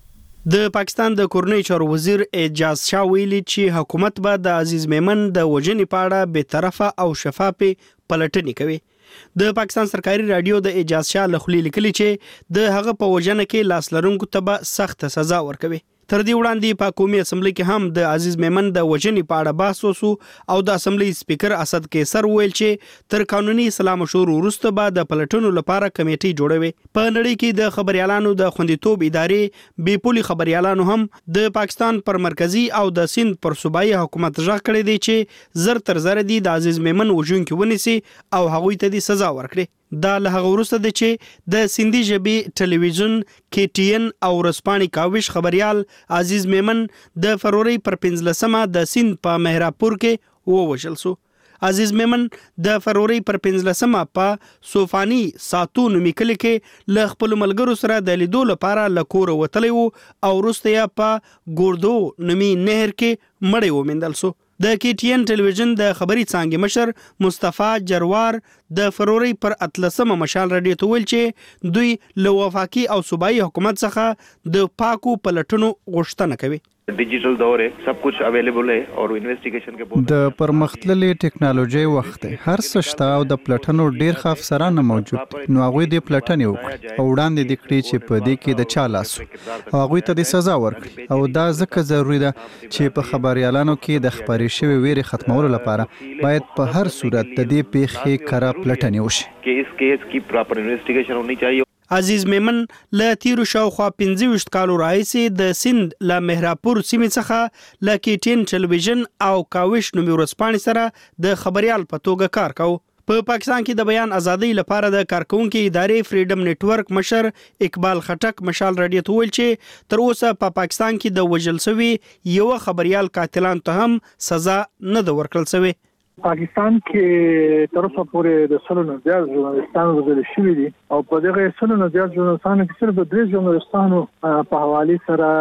د پاکستان د کورنۍ چارو وزیر اعجاز شاه ویلي چې حکومت به د عزیز میمن د وژنې په اړه بې طرفه او شفافه پلټنې کوي. د پاکستان سرکاري رادیو د اعجاز شاه له خولې لیکلي چې د هغه په وژنه کې لاس لرونکو ته به سخت سزا ورکوي. تر دې وړاندې په قومي اسمبلی کې هم د عزیز میمن د وژنې په اړه بحث وشو او د اسمبلی سپیکر اسد کیسر ویل چې تر قانوني اصلاح مشور وروسته به د پلټنو لپاره کمیټي جوړوي. په نړۍ کې د خبريالانو د خوندیتوب ادارې بې پولي خبريالانو هم د پاکستان پر مرکزی او د سند پر صوبایي حکومت ژغ کړی دی چې زر تر زر دي د عزیز میمن وژونکي ونیسي او هغوی ته د سزا ورکړي. دا له هغه وروسته دی چې د سندي ژبې ټلویزیون کې ټي ان او ورځپاڼې کاوش خبريال عزیز میمن د فروری پر پنځلسمه د سند په مهراپور کې ووژل شو. عزیز میمن د فروری پر پنځلسمه په سوفانی ساتو نومي کلی کې له خپل ملګرو سره د لیدو لپاره له کوره وتلی و او وروسته یې په ګوردو نومي نهر کې مړی وموندل شو. د کې ټي ان ټلویزیون د خبري څانګې مشر مصطفی جروار د فروری پر اتلسمه مشال رادیو ته ویل چې دوی له وفاقي او صوبایي حکومت څخه د پاکو پلټنو غوښتنه کوي. डिजिटल दौर है, सब कुछ अवेलेबल है और इन्वेस्टिगेशन के د پرمختللې ټکنالوژي وخت هر څه شته او د پلټنو ډیر ښه افسران موجود نو هغه د پلټنې وکړي او وړاندې د کړي چې په دې کې د چا لاس هغه ته د سزا ورکړي او دا ځکه ضروری ده چې په خبريالانو کې د خبري شوی ویري ختمولو لپاره باید په هر صورت د دې پیښې کره پلټنې وشي. कि इस केस की प्रॉपर इन्वेस्टिगेशन होनी चाहिए. عزیز میمن له تیرو شاوخوا پنځه ویشت کالو راهیسې د سند له مهراپور سیمې څخه له کې ټي ان ټلویزیون او کاوش نومي ورځپاڼې سره د خبريال په توګه کار کاوه. په پاکستان کې د بیان ازادۍ لپاره د کارکونکو ادارې فریډم نتورک مشر اقبال خټک مشال رادیو ته ویل چې تر اوسه په پا پاکستان کې د وژل شوی یو خبريال قاتلان ته هم سزا نه ده ورکړل شوی. پاکستان کې تر اوسه پورې د سلو نه زیات ژورنالستان وژل شوي دي او په دغه سلو نه زیات ژورنالستانو کې صرف درې ژورنالستانو په حواله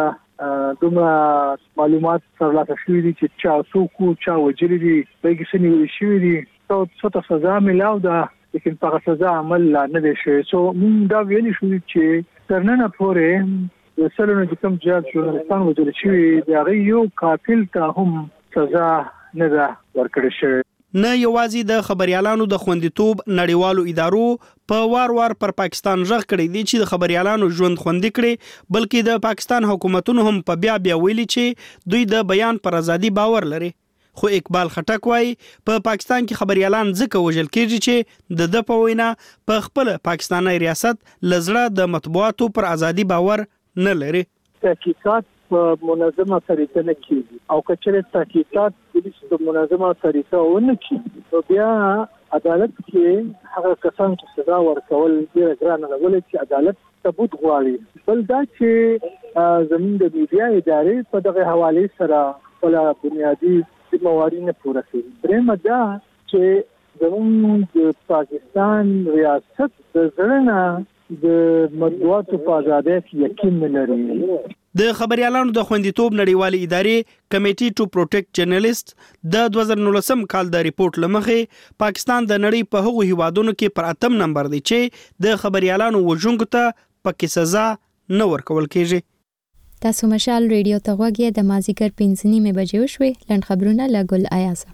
سره دومره معلومات ترلاسه شوي دي چې چا څوک چا وژلي دي په کې څه نیول شوي دي او څه سزا ملاو ده لیکن په سزا عمل نه دي شوی. سو موږ دا ویلي شو چې تر نن پورې د سلو نه کم زیات ژورنالستان وژل شوي دي هغه یو قاتل ته هم سزا نه ده ورکړل شوی. نه یوازې د خبريالانو د خوندیتوب نړیوالو ادارو په وار وار پر پاکستان ژغ کړی دي چې د خبريالانو ژوند خوندي کړي بلکې د پاکستان حکومتونو هم په بیا بیا ویلي چې دوی د بیان پر ازادي باور لري. خو اقبال خټک وایي په پاکستان کې خبريالان ځکه وژل کېږي چې د د په وینا په خپل پاکستاني ریاست لزړه د مطبوعاتو پر ازادي باور نه لري. تحقیقات په منظمه طریقه نه کیږي او کچره تحقیقات د منظمه طریقه ونه کیږي نو بیا عدالت کې هغه کسان چې سزا ورکول ډیره ګرانه ده ولې چې عدالت ثبوت غواړي. بل دا چې زموږ د میډیا ادارې په دغه حواله سره ولا بنیادی ذمہواری نه پوره کوي. درېمه دا چې زموږ د پاکستان ریاست د ځړنه د مطبوعاتو په ازادۍ کې یقین نه لري. د خبريالانو د خوندیتوب نړیوالې ادارې کمیټي ټو پروټیکټ جرنالیست د دوه زره نولسم کال د ریپورت لمخې پاکستان د نړۍ په هغو هیوادونو کې پر اتم نمبر دی چې د خبريالانو وژونکو ته پکې سزا نه ورکول کېږي. تاسو مشال ریډیو ته غوږی د مازیګر پنځه نیمې بجې وشوې. لنډ خبرونه له ګل ایازه.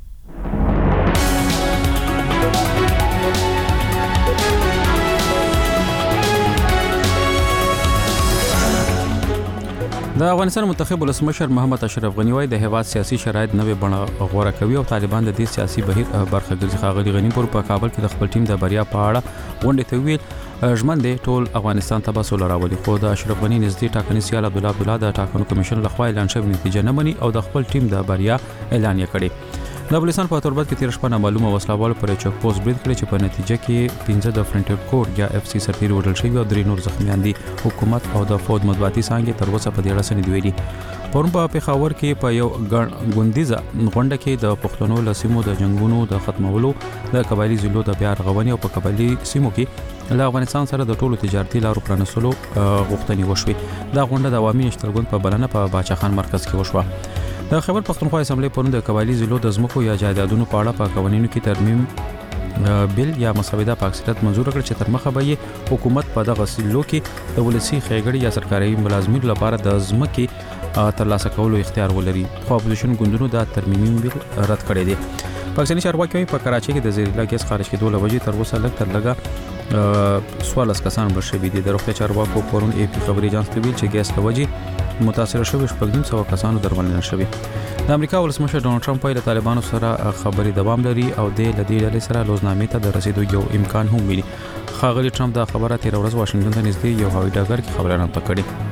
د افغانستان منتخب ولسمشر محمد اشرف غنی وايي د هیواد سیاسي شرایط نوې بڼه غوړه کوي او طالبان د دې سیاسي بهیر برخه ګرځي. ښاغلي غنی پر په کابل کې د خپل ټیم د بریا په اړه غونډه ته ویل ژمن دي ټول افغانستان ته بسول راولي. خو د اشرف غنی نږدې ټاکنې سیال عبد الله عبد الله د ټاکنو کمیشن لخوا اعلان شوی نتیجه نه مني او د خپل ټیم د بریا اعلان یې کړی. د افغانستان په تربت کې تیر شپه معلومه وسلوال پر چک پوسټ برید کړی چې په نتیجه کې پنځه د فرنټر کور یا اف سی سرتیر وډل شوی او درې نور زخمیان دي. حکومت او د فوج مطبوعاتي څنګه تر اوسه په دې اړه څه نه ویلي. پرون په پیښور کې په یو غونډیزه غونډه کې د پښتنو لسیمو د جنگونو د ختمولو د قبایلی ضلعو د بیا رغونې او په قبایلی سیمو کې له افغانستان سره د ټولو تجارتي لارو پرانیستلو غوښتنې وشوې. دا غونډه د عوامي نشترګوند په بلنه په باچا خان مرکز کې وشوه. د خیبر پښتونخوا اسمبلی پرون د قبایلی ضلعو د ځمکو یا جایدادونو په اړه په قوانینو کې ترمیم بل یا مسوده په اکثریت منزور کړ چې تر مخه به حکومت په دغه ضلعو کې د ولسی خېګړې یا سرکاري ملازمینو لپاره د ځمکې ترلاسه کولو اختیار ولري. خو اپوزیشن ګوندونو دا ترمیم بل رد کړی دی. پاکستاني چارواکي په کراچۍ کې د زیرلا ګیس خارج کېدو لوجې تر اوسه لږ تر لږه سوالس کسان مړ شوي دي. د روغتیا چارواکو پرون ای پی خبري اجانس ته ویل چې ګیس لوجې متاثر شوي شپږ نیم سوه کسانو درملنه شوي. د امریکا ولسمشر ډونالد ټرمپ په طالبانو سره خبري دوام لري او د لدې ډلې سره لوزنامې ته د رسیدو یو امکان هم ویلي. ښاغلي ټرمپ دا خبره تیر ورځ واشنگټن ته نږدې یو هوایي ډګر کې خبرونه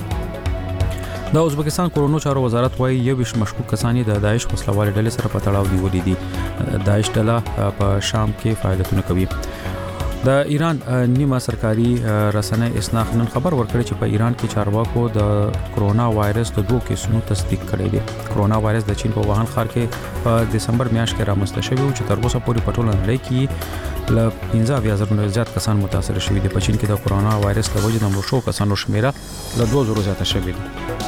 کړې. د ازبکستان کورونو چارو وزارت وايي یو ویش مشکوک کسان د داعش وسلوال ډلې سره په تړاو نیولې دي. داعش ډله په شام کې فعالیتونه کوي. د ایران نیمه سرکاري رسنۍ اسناخ نن خبر ورکړی چې په ایران کې چارواکو د کرونا وایرس د دوه کیسونو تصدیق کړی دی. کرونا وایرس د چین په ووهان ښار کې په دسمبر میاشت کې رامنځته شوی چې تر اوسه پورې په ټوله نړۍ کې له پنځه اویا زره زیات کسان متاثر شوي دي. په چین کې د کرونا وایرس له وجې د مړو شوو کسانو شمیره له دوه زرو زیاته شوې ده.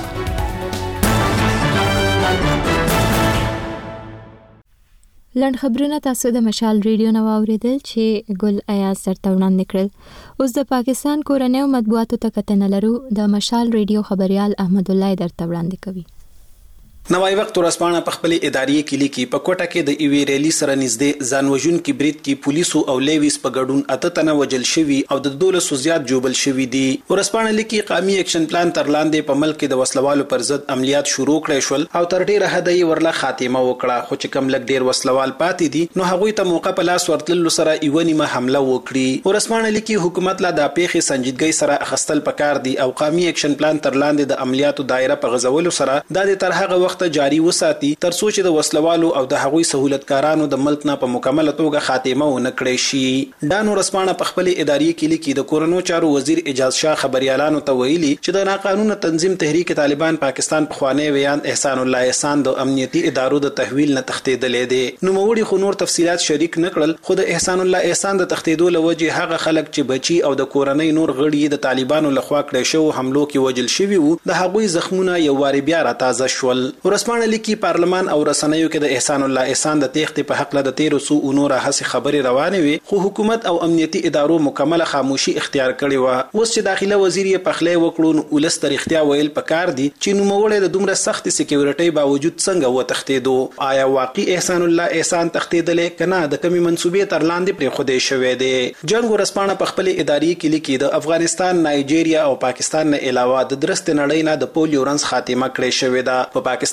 لنډ خبرونه تاسو د مشال ریډیو نو اوریدل چې ګل ایاز درته وړاندې کړل. اوس د پاکستان کورنۍ مطبوعاتو ته کتنه لرو. د مشال ریډیو خبريال احمد الله درته وړاندې کوي. نوای وخت ورسپانه په خپل اداري کې لیکي په کوټه کې د ایوی ریلی سره نږدې ځانوژن کې برید کې پولیسو او لیویس په ګډون اته تنه وجل شوی او د دولسو زیات جوبل شوی دي. ورسپانه لیکي قومي اکشن پلان تر لاندې په ملک کې د وسلوالو پر ضد عملیات شروع کړي شول او تر ډیره حد یې ورله خاتمه وکړه. خو چې کم لګ ډیر وسلوال پاتې دي نو هغوی ته موقع په لاس ورتللو سره ایو نیمه حمله وکړي. ورسپانه لیکي حکومت لا د پیښې سنجیدګۍ سره اخستل پکار دي او قومي اکشن پلان تر لاندې د عملیاتو دایره په غزولو سره د تر هغه وخت جاری وساتي تر څو چې د وسلوالو او د هغوی سہولتکارانو د ملک نه په مکمل توګه خاتمه ونه کړي شي. ډانو رسپانه په خپل اداري کې لیکي د کورونو چارو وزیر اجاز شاه خبريالانو ته ویلي چې د ناقانونه تنظیم تحریک طالبان پاکستان په خوانی ویان احسان الله احسان د امنیتي ادارو د تحویل نه تښتیدلې دي. نو موړي خو نور تفصيلات شریک نکړل. خو د احسان الله احسان د تښتیدو لوجه هغه خلک چې بچي او د کورنۍ نور غړي د طالبانو لخوا کړی شو حملو کې وجل شوی وو د هغوی زخمونه یو واری بیا را تازه شول. ورسپانه لیکي پارلمان او رسنیو کې د احسان الله احسان د تېښتې په حق له د تیرو سو نور هڅې خبري روانې وي خو حکومت او امنیتي ادارو مکمل خاموشي اختیار کړې و. اوس چې داخله وزیر یې پخلی وکړو نو ولس تر اختیا ویل پکار دي چې نو موړې د دومره سخت سکیورټي باوجود څنګه و تښتیدو. آیا واقعي احسان الله احسان تښتیدلې کنه د کمی منسوبې تر لاندې پرې خوده شوې دي. جنگ ورسپانه په خپل اداري کې لیکي د افغانستان نایجیریا او پاکستان نه علاوه د درست نړۍ نه د پولیو رنس خاتمه کړې شوې ده. په پاکستان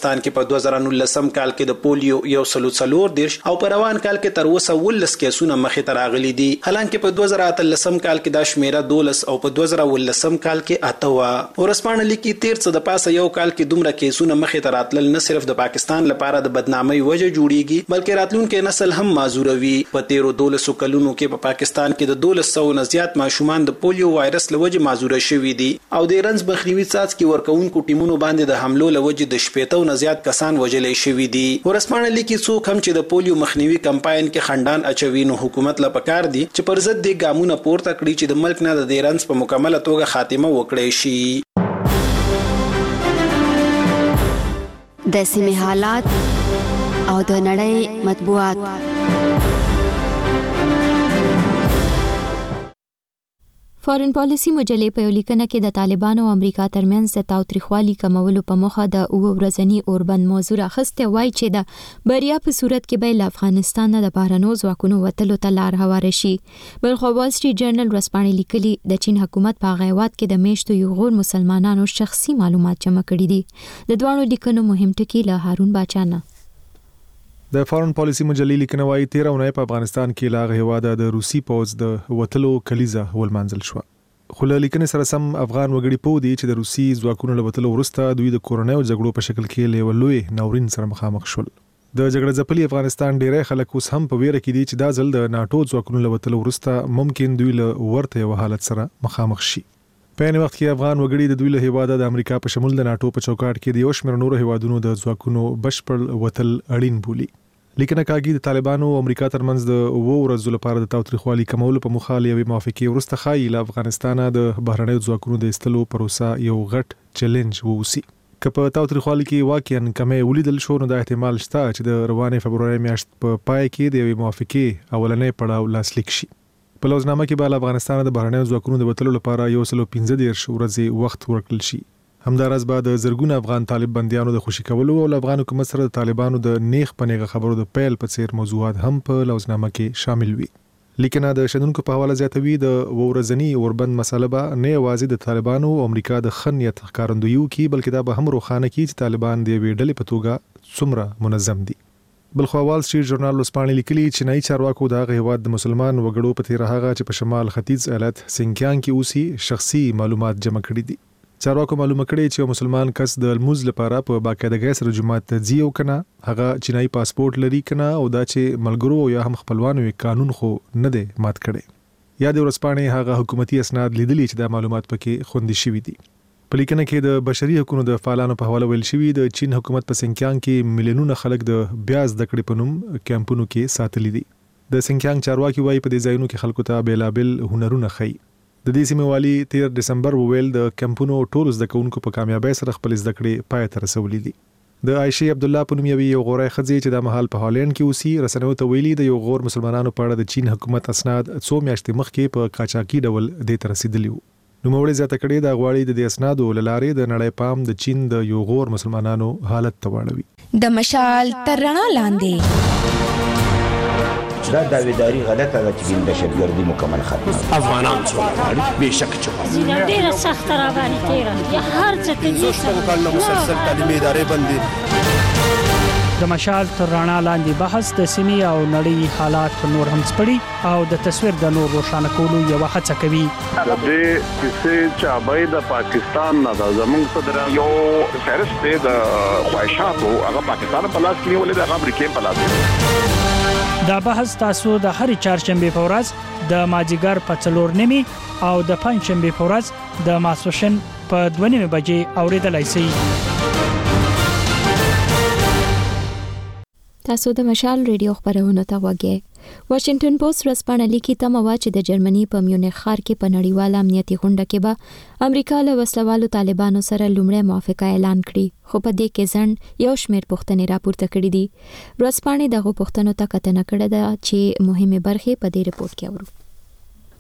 افغانستان کې په دوه زره نولسم کال کې د پولیو یو سلو څلور دیرش او په روان کال کې تر اوسه ولس کیسونه مخې ته راغلي دي. حالانکه په دوه زره اتلسم کال کې دا شمیره دولس او په دوه زره ولسم کال کې اته وا. ورسپانه لیکي تیر څه د پاسه یو کال کې دومره کیسونه مخې ته راتلل نه صرف د پاکستان لپاره د بدنامۍ وجه جوړیږي بلکې راتلونکي نسل هم معذوروي. په تیرو دولسو کلونو کې په پاکستان کې د دولس سو نه زیات ماشومان د پولیو وایرس لوجه معذوره شوي دي او د رنز مخنیوي څاڅکي ورکوونکو ټیمونو باندې د حملو لوجه د شپېتو نه زیات کسان وژلې شوي دي. ورسپانه لیکي څوک هم چې د پولیو مخنیوي کمپاین کې خندان اچوي نو حکومت لا پکار دي چې پر ضد د ګامونه پورته کړي چې د ملک نه د رنز په مکمله توګه خاتمه وکړي شي. د سیمې حالات او د نړۍ مطبوعات. فارن پالیسی مجلې په یو لیکنه کې د طالبانو او امریکا ترمنځ د تاوتریخوالي کمولو په موخه د اوه ورځنی اوربند موضوع راخسته وای چې د بریا په صورت کې به له افغانستان نه د بهرنیو ځواکونو وتلو ته لار هواره شي. بلخو وال سټریټ جرنل ورسپانې لیکلي د چین حکومت په غیوات کې د میشتو یو غور مسلمانانو شخصي معلومات جمع کړي دي. د دوانو لیکنو مهم ټکي له هارون باچانه. د فارن پالیسی مجلې لیکنه وايي تیر اونۍ په افغانستان کې لاغه هواده د روسي پوز د وتلو کلیزه ولمنځل شو. خو له لیکنې سره سم افغان وګړي په دي چې د روسي ځواکونو له وتلو وروسته دوی د کورونیو جګړو په شکل کې له لوی ناورین سره مخامخ شول. د جګړې ځپلي افغانستان ډیری خلک اوس هم په ویره کې دي چې دا ځل د ناتو ځواکونو له وتلو وروسته ممکن دوی له ورته یو حالت سره مخامخ شي. په یوه وخت کې افغان وګړي د دوی له هیواده د امریکا په شمول د ناتو په چوکاټ کې د یو شمېر نورو هیوادونو د ځواکونو بشپړ وتل اړین بولي. لیکنه کاږي د طالبانو او امریکا ترمنځ د اوه ورځو لپاره د تاوتریخوالي کمولو په موخه لوي موافقه ورسته خایي له افغانستان د بهرنیو ځواکونو د استلو پروسه یو غټ چیلنج ووسی. که په تاوتریخوالي کې واقعا کمې ولیدل شو نو د احتمال شته چې د روانې فبرवरी میاشت په پای کې د یوې موافقه اولنې پړاو لاسلیک شي. په لوزنامه کې به افغانستان د بهرنیو ځواکونو د وتلو لپاره یو سل پنځه دېرش ورځې وخت ورکړل شي. همدارس بعد د زرګونه افغان طالب بنديانو د خوشي کولو او افغان حکومت سره د طالبانو د نیخ پنیغه خبرو د پیل په څیر موضوعات هم په لوزنامه کې شامل وي. لیکنه د شندونکو په حواله زیاتوي د ورځنی اوربند مسله به نه یوازې د طالبانو او امریکا د خنیت ښکارندویو کې بلکې دا به هم روښانه کړي چې طالبان د ویډلې په توګه څومره منظم دي. بلخو وال سټریټ جورنال لوسپانې لیکلي چې نای چارواکو د هغه د مسلمان وګړو په تیر هغه چې په شمال ختیځ ایالت سینکیان کې اوسي شخصي معلومات جمع کړي دي. چارواکو معلومه کړي چې مسلمان کس د الموز لپاره په باقاعدګۍ سره جمعه ته ځي او کنه هغه چینایي پاسپورت لري کنه او دا چې ملګرو یا هم خپلوانو قانون خو نه دی مات کړي. یا د ورسپانې هغه حکومتي اسناد لیدلي چې د معلومات پکې خوندي شوي دي. په لیکنه کې د بشري حقوقو د فعالانو په حواله ویل شوی د چین حکومت په سینکیانګ کې میلیونونه خلک د بیا زده کړې په نوم کیمپونو کې ساتلي دي. د سینکیانګ چارواکي وايي په دې ځایونو کې خلکو ته بیلابل هنرونه خي. د دې سیمې والي تیر دسمبر وویل د کیمپونو ټول زده کوونکو په کامیابی سره خپل زده کړې پای ته رسولې دي. د عائشه عبد الله په نوم یو غوړی خځې چې د محل په هالند کې اوسي رسنیو ته ویلي د یو غور مسلمانانو په اړه د چین حکومت اسناد څو میاشتې مخکې په قاچاقي ډول د تر رسیدلی وو. نو موږ زیاته کړې د غواړي د اسنادو لارې د نړۍ پام د چین د یو غور مسلمانانو حالت ته واړوي. د مشال تر رڼا لاندې دا داویداری غلطه ده چې دهشتګردي مکمل ختمه افغانان څو به شک چې زینه ډیره سخت را باندې تیرا یا هر څه ته زه شپږ کال مسلسل تعلیمي ادارې باندې د مشال تر رڼا لاندې بحث د سیمې او نړۍ حالات نور هم سپړي او د تصویر د نور روښانه کولو یو هڅه کوي. د دې کیسې چې ابای د پاکستان نه د زمونږ صدر یو فهرست د خواهشاتو هغه پاکستان په لاس کې نیولې د امریکا په لاس. دا بحث تاسو د هرې چهارشنبه په ورځ د ماجیګر په څلور نیمه او د پنځشنبه په ورځ د ماسوشن په دوه نیمه بجې اوریدلای شئ. تاسو د مشال ریډیو خبرونه ته وګورئ. واشنگټن پوسټ ورځپاڼه لیکي تمه وا چې د جرمني په میونخ ښار کې په نړیواله امنیتي غونډه کې به امریکا له وسلوالو طالبانو سره لومړی موافقه اعلان کړي خو په دې کې ځن یو شمېر پوښتنې راپورته کړي دي. ورځپاڼې دغه پوښتنو ته کتنه کړې ده چې مهمه برخه په دې رپورت کې اورو.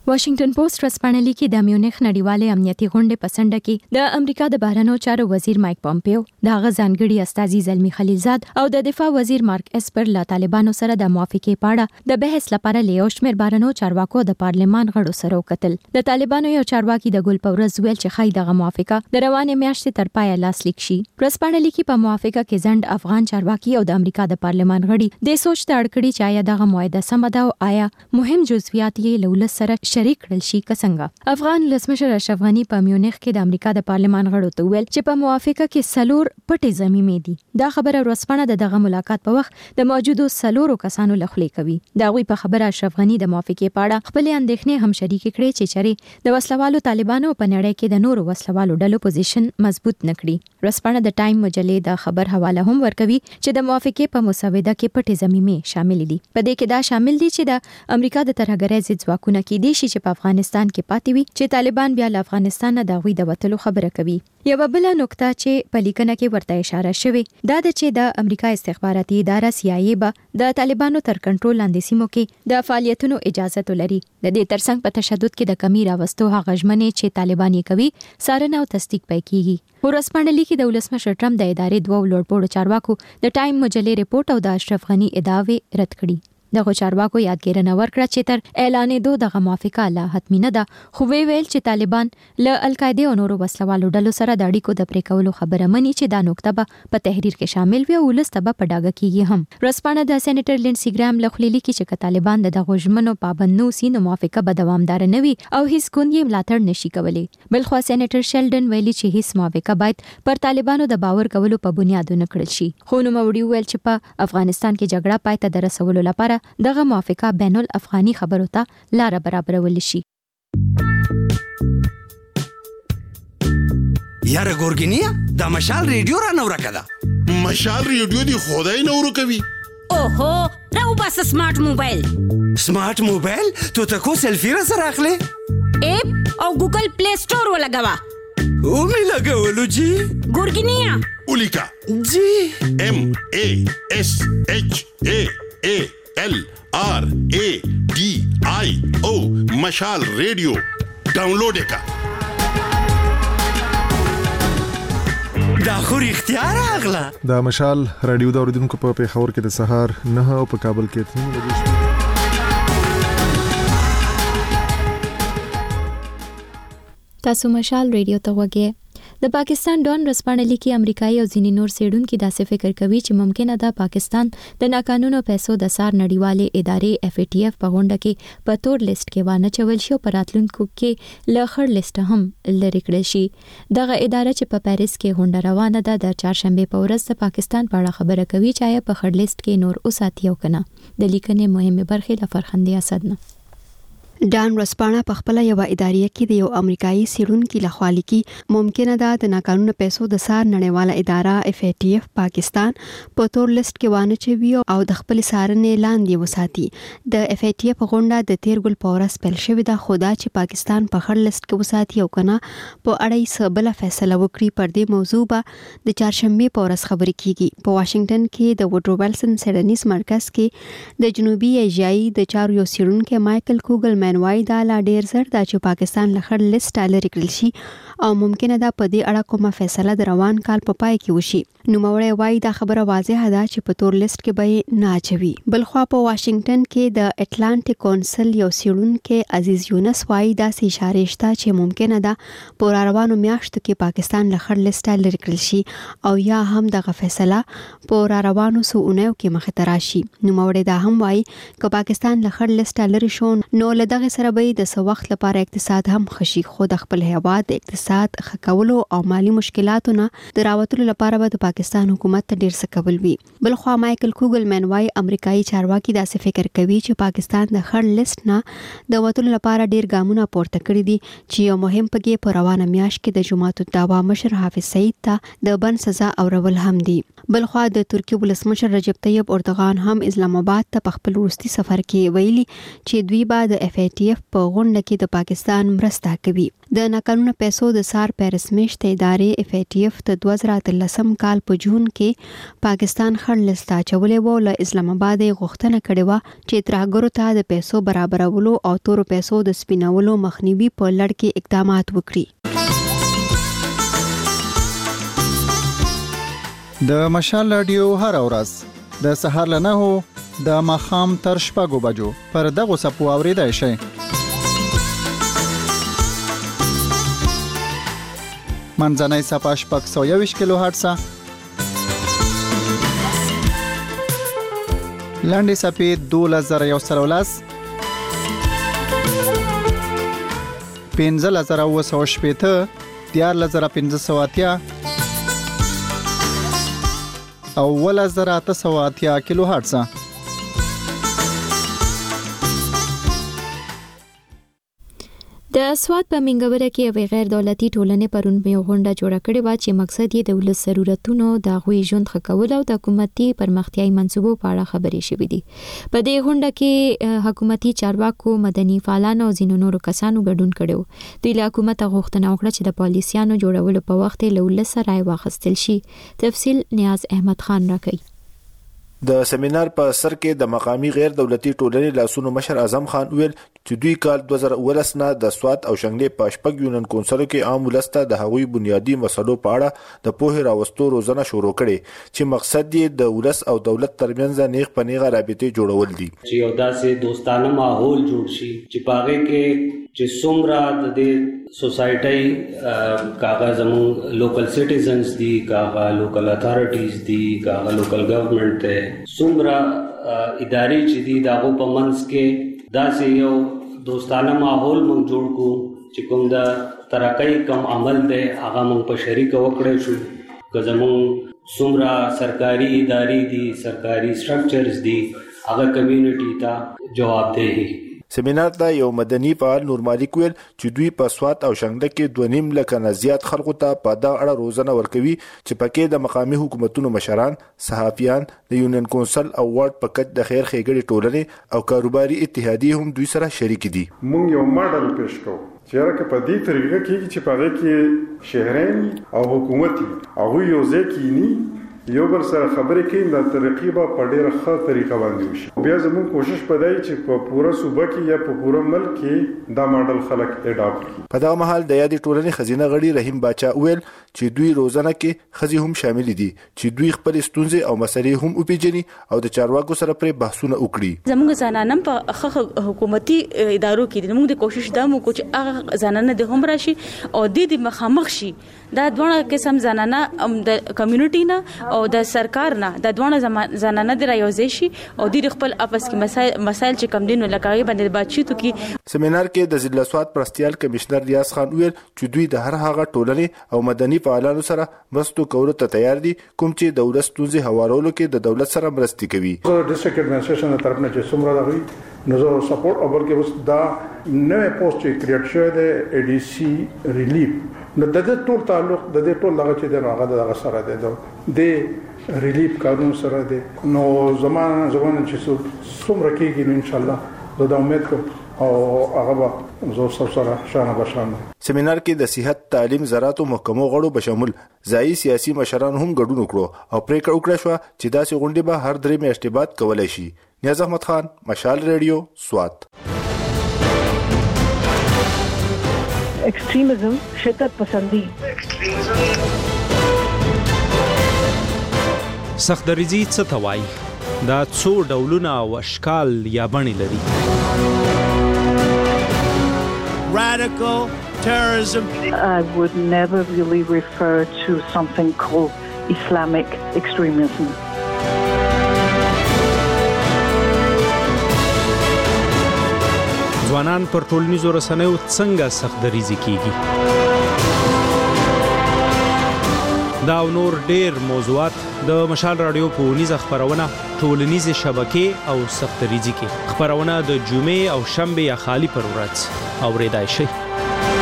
واشنگټن پوسټ ورځپاڼه لیکي د میونخ نړیوالې امنیتي غونډې په سنډه کې د امریکا د بهرنیو چارو وزیر مایک پومپیو د هغه ځانګړي استازي زلمی خلیلزاد او د دفاع وزیر مارک اسپر له طالبانو سره د موافقې په اړه د بحث لپاره له یو شمېر بهرنیو چارواکو د پارلمان غړو سره وکتل. د طالبانو یو چارواکي د ګل په ورځ ویل چې خای دغه موافقه د روانې میاشتې تر پایه لاسلیک شي. ورځپاڼه لیکي په موافقه کې ځند افغان چارواکي او د امریکا د پارلمان غړي د سوچ ته اړ کړي چې آیا دغه معاهده سمه ده او آیا مهم جزئیات یې له ولس سره شریک کړل شي. څنګه افغان ولسمشر اشرف غنی په میونخ کې د امریکا د پارلمان غړو ته ویل چې په موافقه کې سلور پټې ضمیمې دي. دا خبره ورځپاڼه د دغه ملاقات په وخت د موجودو سلورو کسانو له خولې کوي. دا غوي په خبره اشرف غنی د موافقې په اړه خپل اندېښنې هم شریک کړي چې چېرې د وسلوالو طالبانو په نړۍ کې د نورو وسلوالو ډلو پوزیشن مضبوط نکړي. ورځپاڼه د ټایم مجلې د خبر حواله هم ورکوي چې د موافقې په مسوده کې پټې ضمیمې شامل دي. په دې کې دا شامل دي چې د امریکا د ترهګرۍ ضد ځواکونه کې دي چې په افغانستان کې پاتې وي چې طالبان بیا له افغانستان نه د غوي د وټلو خبره کوي. یو بل نقطه چې په لیکنه کې ورته اشاره شوی دا د چې د امریکا استخباراتي اداره سی آی ای به د طالبانو تر کنټرول لاندې سیمو کې د فعالیتونو اجازه لري. د دې ترڅنګ په تشدد کې د کمی راوستو هغه ژمنې چې طالبان یې کوي څارنه او تصدیق پای کیږي. ورځپاڼه لیکي د ولسمشر ټرمپ د ادارې دوه لوړپوړو چارواکو د ټایم مجلې ریپورت او د اشرف غنی ادعاوې رد کړي. دغه چارواکو یادګیرنه ورکړه چې تر اعلانېدو دغه موافقه لا حتمی نه ده، خو وی ویل چې طالبان له القاعده او نورو وسلوالو ډلو سره د اړیکو د پرې کولو خبره مني چې دا نقطه به په تحریر کې شامل وي او ولست به په ډاګه کېږي هم. ورځپاڼه د سېنیټر لینسي ګرام له خولې لیکي چې طالبان د دغه ژمنو پابند نه وي نو موافقه به دوامدار نه وي او هیڅ کوم یې ملاتړ نشي کولی. بلخو سېنیټر شیلډن ویلي چې هیڅ موافقه باید پر طالبانو د باور کولو په بنیاد نه کړل شي. خو نو موري ویل چې په افغانستان کې جګړه پای ته رسولو لپاره دغه موافقه بین الافغاني خبرو ته لار برابرول شي. یاره ګورګینیا دا مشال ریډیو را نور کړه. مشال ریډیو دی خدای نور کوي. اوهو راو بس سمارټ موبایل. سمارټ موبایل ته تکو سلفی را سره اخلي اپ او ګوګل پلی سٹور ولګوا. او می لګولو جی ګورګینیا اولیکا جی ام ا اس اچ ا ا L R A D I O مشال ریډیو ډاونلوډ کا. دا خو اختیار اغلا. دا مشال رادیو دا اوریدونکو په پیښور کې د سهار نه او په کابل کې تنو لګیږي. تاسو مشال ریډیو ته وګورئ. د پاکستان ډون ورځپاڼه لیکي امریکایي او ځینې نور څېړونکي داسې فکر کوي چې ممکنه ده پاکستان د ناقانونه پیسو د سار نړیوالې ادارې اف ای ټي اف په غونډه کې په تور لیست کې وانه چول شي او په راتلونکو کې له خړ لیست هم لرې کړل شي. دغه اداره چې په پاریس کې غونډه روانه ده د چهارشنبه په ورځ د پاکستان په اړه خبره کوي چې آیا په خړ لیست کې نور اوساتي او کنه. د لیکنې مهمه برخه د فرخندې اسد نه ډان ورځپاڼه په خپل یو ادارې کې د یو امریکایي څېړونکي لخوا لیکي ممکنه ده د ناقانونه پیسو د سار نړیواله اداره اف ای ټي اف پاکستان په تور لیست کې وانه چوي او د خپل سارنې لاندې وساتي. د اف ای ټي اف غونډه د تیر ګل په ورځ پیل شوې ده، خو دا چې پاکستان په خړ لیست کې وساتي او کنه په اړه یې بل فیصله وکړي پر دې موضوع به د چهارشنبه په ورځ خبرې کیږي. په واشنگټن کې د وډرو ویلسن سیډنیز مرکز کې د جنوبي ایشیایي د چارو یو څېړونکی مایکل کوګل منوای دا لا ډیر زر دا چې پاکستان له خړ لیست لرې کړل شي او ممکنه ده په دې اړه کومه فیصله د روان کال په پای کې وشي. نو موري وای دا خبره واضحه ده چې په تور لیست کې به نه اچوي. بلخوا په واشنگټن کې د اټلانټیک کونسل یو څېړونکی عزیز یونس وای دا سي اشاره شته چې ممکنه ده په روانو میاشتو کې پاکستان له خړ لیست لرې کړل شي او یا هم دغه فیصله په روانو سوونیو کې مخ ته راشي. نو موري دا هم وای چې پاکستان له خړ لیست لرې شو نو له دغه سره به د څه وخت لپاره اقتصاد هم خشي، خو د خپل هیواد د اقتصاد خکولو او مالی مشکلاتو نه د راوتلو لپاره به د پاکستان حکومت ته ډیر څه کول وي. بلخوا مایکل کوګل منوای امریکایي چارواکي داسې فکر کوي چې پاکستان د خړ لیست نه د وټلو لپاره ډیر ګامونه پورته کړی دي چې یو مهم پګې په روانه میاشت کې د جماعت الدعوا مشر حافظ سعید ته د بن سزا اورول هم دي. بلخوا د ترکیه ولسمشر رجب طیب اردوغان هم اسلام آباد ته په خپل وروستي سفر کې ویلي چې دوی به د اف ای ټي اف په غونډه کې د پاکستان مرسته کوي. د ناقانونه پیسو د سار پیرسمیشت ادارې اف ای ټی اف د دوه زره اتلسم کال په جون کې پاکستان خړ لیست اچولې و. له اسلام آباد غوښتنه کړې و چې ترهګرو ته د پیسو برابرولو او تورو پیسو د سپینولو مخنیوي په لړ کې اقدامات وکړي. د مشال رادیو هر ورځ د سهار له نهو د ماښام تر شپږو بجو پر دغو څپو اورېدای شئ. منځنۍ څپه شپږ سوه یوویشت کیلو هرټزه، لنډې څپې دولس زره یو سل او لس، پنځلس زره اووه سوه شپېته، دیارلس زره پنځه سوه اتیا او اوولس زره اته سوه اتیا کیلو هرټزه. د سواد په منګوره کې یوې غیر دولتي ټولنې پرون یو غونډه جوړه کړې وه چې مقصد یې د ولس ضرورتونو د هغوی ژوند ښه کول او د حکومتي پرمختیایي منصوبو په اړه خبرې شوې دي. په دې غونډه کې حکومتي چارواکو، مدني فعالانو او ځینو نورو کسانو ګډون کړی و. دوی له حکومته غوښتنه وکړه چې د پالیسیانو جوړولو په وخت کې له ولس رایه واخیستل شي. تفصیل نیاز احمد خان راکوي. د سیمینار په سر کې د مقامی غیر دولتي ټولنې لاسونو مشر اعظم خان ویل چې دوی کال دوه زره اوولس نه د سواد او شنګلې په شپږ یونین کونسلو کې عام ولس ته د هغوی بنیادی مسلو په اړه د پوهې راوستو روزنه شروع کړي چې مقصد یې د ولس او دولت ترمنځ نیغ په نیغه رابطې جوړول دي. چې یو داسې دوستانه ماحول جوړ شي چې پاغه کې چې څومره د دې سوسایټي کاغه زمون لوکل سټیزنز دي، کاغه لوکل اتھارټیز دي، کاغه لوکل ګورنمنت ته څومره ادارې چې دي داغو په منځ کې داسې یو دوستانه ماحول مونږ جوړ کو چې کوم د ترقۍ کم عمل دی هغه مونږ په شریک وکړی شو. که زمون څومره سرکاري ادارې دي، سرکاري سټرکچرز دي، هغه کمیونټي ته جوابدهي. سیمینار ته یو مدني فعال نور مالک ویل چې دوی په سواد او شنګله کې دوه نیم لکه نه زیات خلکو ته په دغه اړه روزنه ورکوي چې پکې د مقامي حکومتونو مشران، صحافیان، د یونین کونسل او وارډ په کچ د خیر ښېګړې ټولنې او کاروباري اتحادیې هم دوی سره شریک دي. موږ یو ماډل پیش کوو چې هغه په دې طریقه کې چې په هغه کې شهرین او حکومت هغه یو ځکه ني یو بل سره خبرې کوي د ترقیبه په ډیره ښه طریقه باندې وشي. بیا زموږ کوشش پدای چې په پوره صوبه کې یا په پوره ملک کې دا ماډل خلک اډاپټ کړي. په دغه مهال د یادې ټولنې خزینه غړي رحیم باچا ویل چې دوی روزنه کې خزي هم شامل دي چې دوی خپل ستونزې او مسلې هم وپیژني او د چارواکو سره پرې بحثونه وکړي. زموږ ځانانم په حکومتي ادارو کې موږ د کوشش دا مو کوچ هغه ځانانه د هم راشي او د دې مخامخ شي. دا دوه قسم ځانانه د کمیونټي نه او د سرکار نه د دوه ځانانه د رايوځي شي او د خپل اپس کې مسائل مسائل چې کم دین لکه باندې بچیتو کې. سیمینار کې د ضلع سواد پرستیال کمشنر ریاض خان ویل چې دوی د هر هغه ټولنې او مدني فعالانو سره مرستو کولو ته تیار دي کوم چې د ولس ستونزې هوارولو کې د دولت سره مرستې کوي. د ډیسټریکټ ایډمنسټریشن طرف نه چې څومره راغلي نو زه سپورټ او بلکې اوس دا نوې پوسټ چې کریټ شوی دی ای ډي سي ریلیف نو د دې ټول تعلق د دې ټول لغه چې د هغه دغه سره دی د ریلیف قانون سره دی. نو زمانه زمانه چې څومره کېږي ان شاء الله زه دا امید کوم او هغه به زو سره شانه بشانه. سیمینار کې د صحت، تعلیم، زراعت او محکمو غړو به شامل ځایي سیاسي مشران هم ګډون وکړو او پریکړه وکړه شو چې داسې غونډې به هر درې میاشتې بعد کولای شي. نیاز احمد خان، مشال ریډیو، سوات. ایکسټریمزم شدت پسندي سختدریزي څه ته وایي؟ دا څو ډولونه او اشکال یا بڼې لري. Radical terrorism. I would never really refer to something called Islamic extremism. ځوانان پر ټولنیزو رسنیو څنګه سختدریزي کیږي؟ دا نور ډیر موضوعات د مشال رادیو په ونیزه خبرونه ټولنیزه شبکې او سختدریزي کې خبرونه د جمعې او شنبه یا خالی پر ورځ اوریدای شي.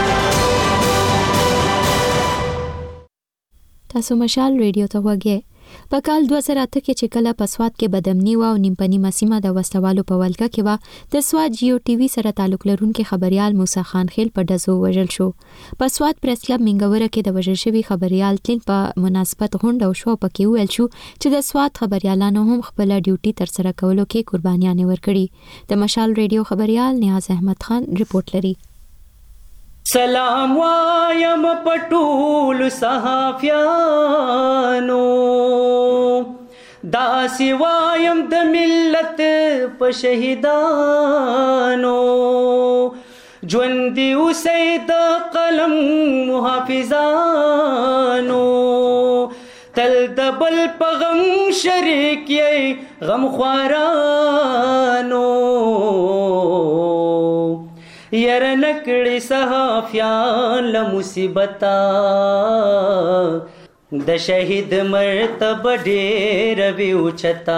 تاسو مشال ریډیو ته وګورئ. په کال دوه زره اته کې چې کله په سواد کې بدامني و او نیمپنیمه سیمه د وسلوالو په ولکه کې و د سواد جیو ټي وي سره تعلق لرونکي خبريال موسی خان خیل په دزو وژل شو. په سواد پریس کلب منګوره کې د وژل شوی خبريال تل په مناسبت غونډه او شو پکې ویل شو چې د سواد خبريالانو هم خپل ډیوټي تر سره کولو کې قربانيان ورکړي. د مشال ریډیو خبريال نیاز احمد خان رپورټ لري. سلام وایم پټول صحافیانو داسې وایم د ملت په شهیدانو ژوندي اوسئ د قلم محافظانو تل د بل په غم شریک یې غم خوارانو یر نکړی صحافیان له مصیبتا د شهید مرتبه ډېر وی اوچتا.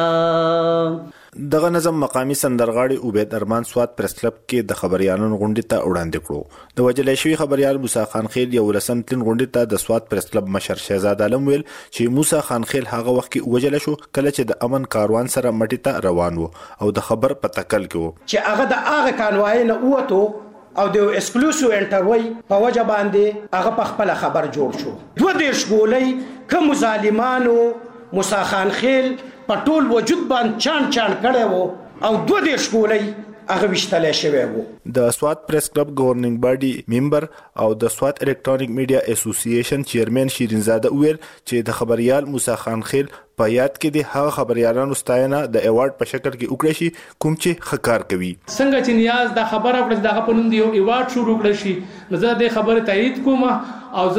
دغه نظم مقامی سندرغاړي عبید ارمان سواد پریس کلب کې د خبريالانو غونډې ته وړاندې کړو. د وجلې شوی خبريال موسی خان خیل یو لسم تلن غونډې ته د سواد پریس کلب مشر شهزاد عالم ویل چې موسی خان خیل هغه وخت کې وجل شو کله چې د امن کاروان سره مټی ته روان وو او د خبر په تکل کې وو چې هغه د هغه کانوای نه اوته او د ایکسکلوسیو انټروي په وجه باندې هغه په خپل خبر جوړ شو. دوه دیش ګولۍ کوم ظالمانو موسی خان خیل په ټول وجود باندې چان چان کړي وو او دوه دیش ګولۍ هغه وشتل شوی وو. د سواد پریس کلب گورننګ باډي ممبر او د سواد الکترونیک میډیا اسوسییشن چیرمن شیرین زاده ویل چې د خبريال موسی خان خیل په یاد کې د هغه خبريالانو ستاینه د ایوارډ په شکل کې وکړي شي کوم چې خکار کوي. څنګه چې نیاز د خبره پر دغه پنوم دی یو ایوارډ شروع کړی شي نو زه د خبره تایید کوم او زه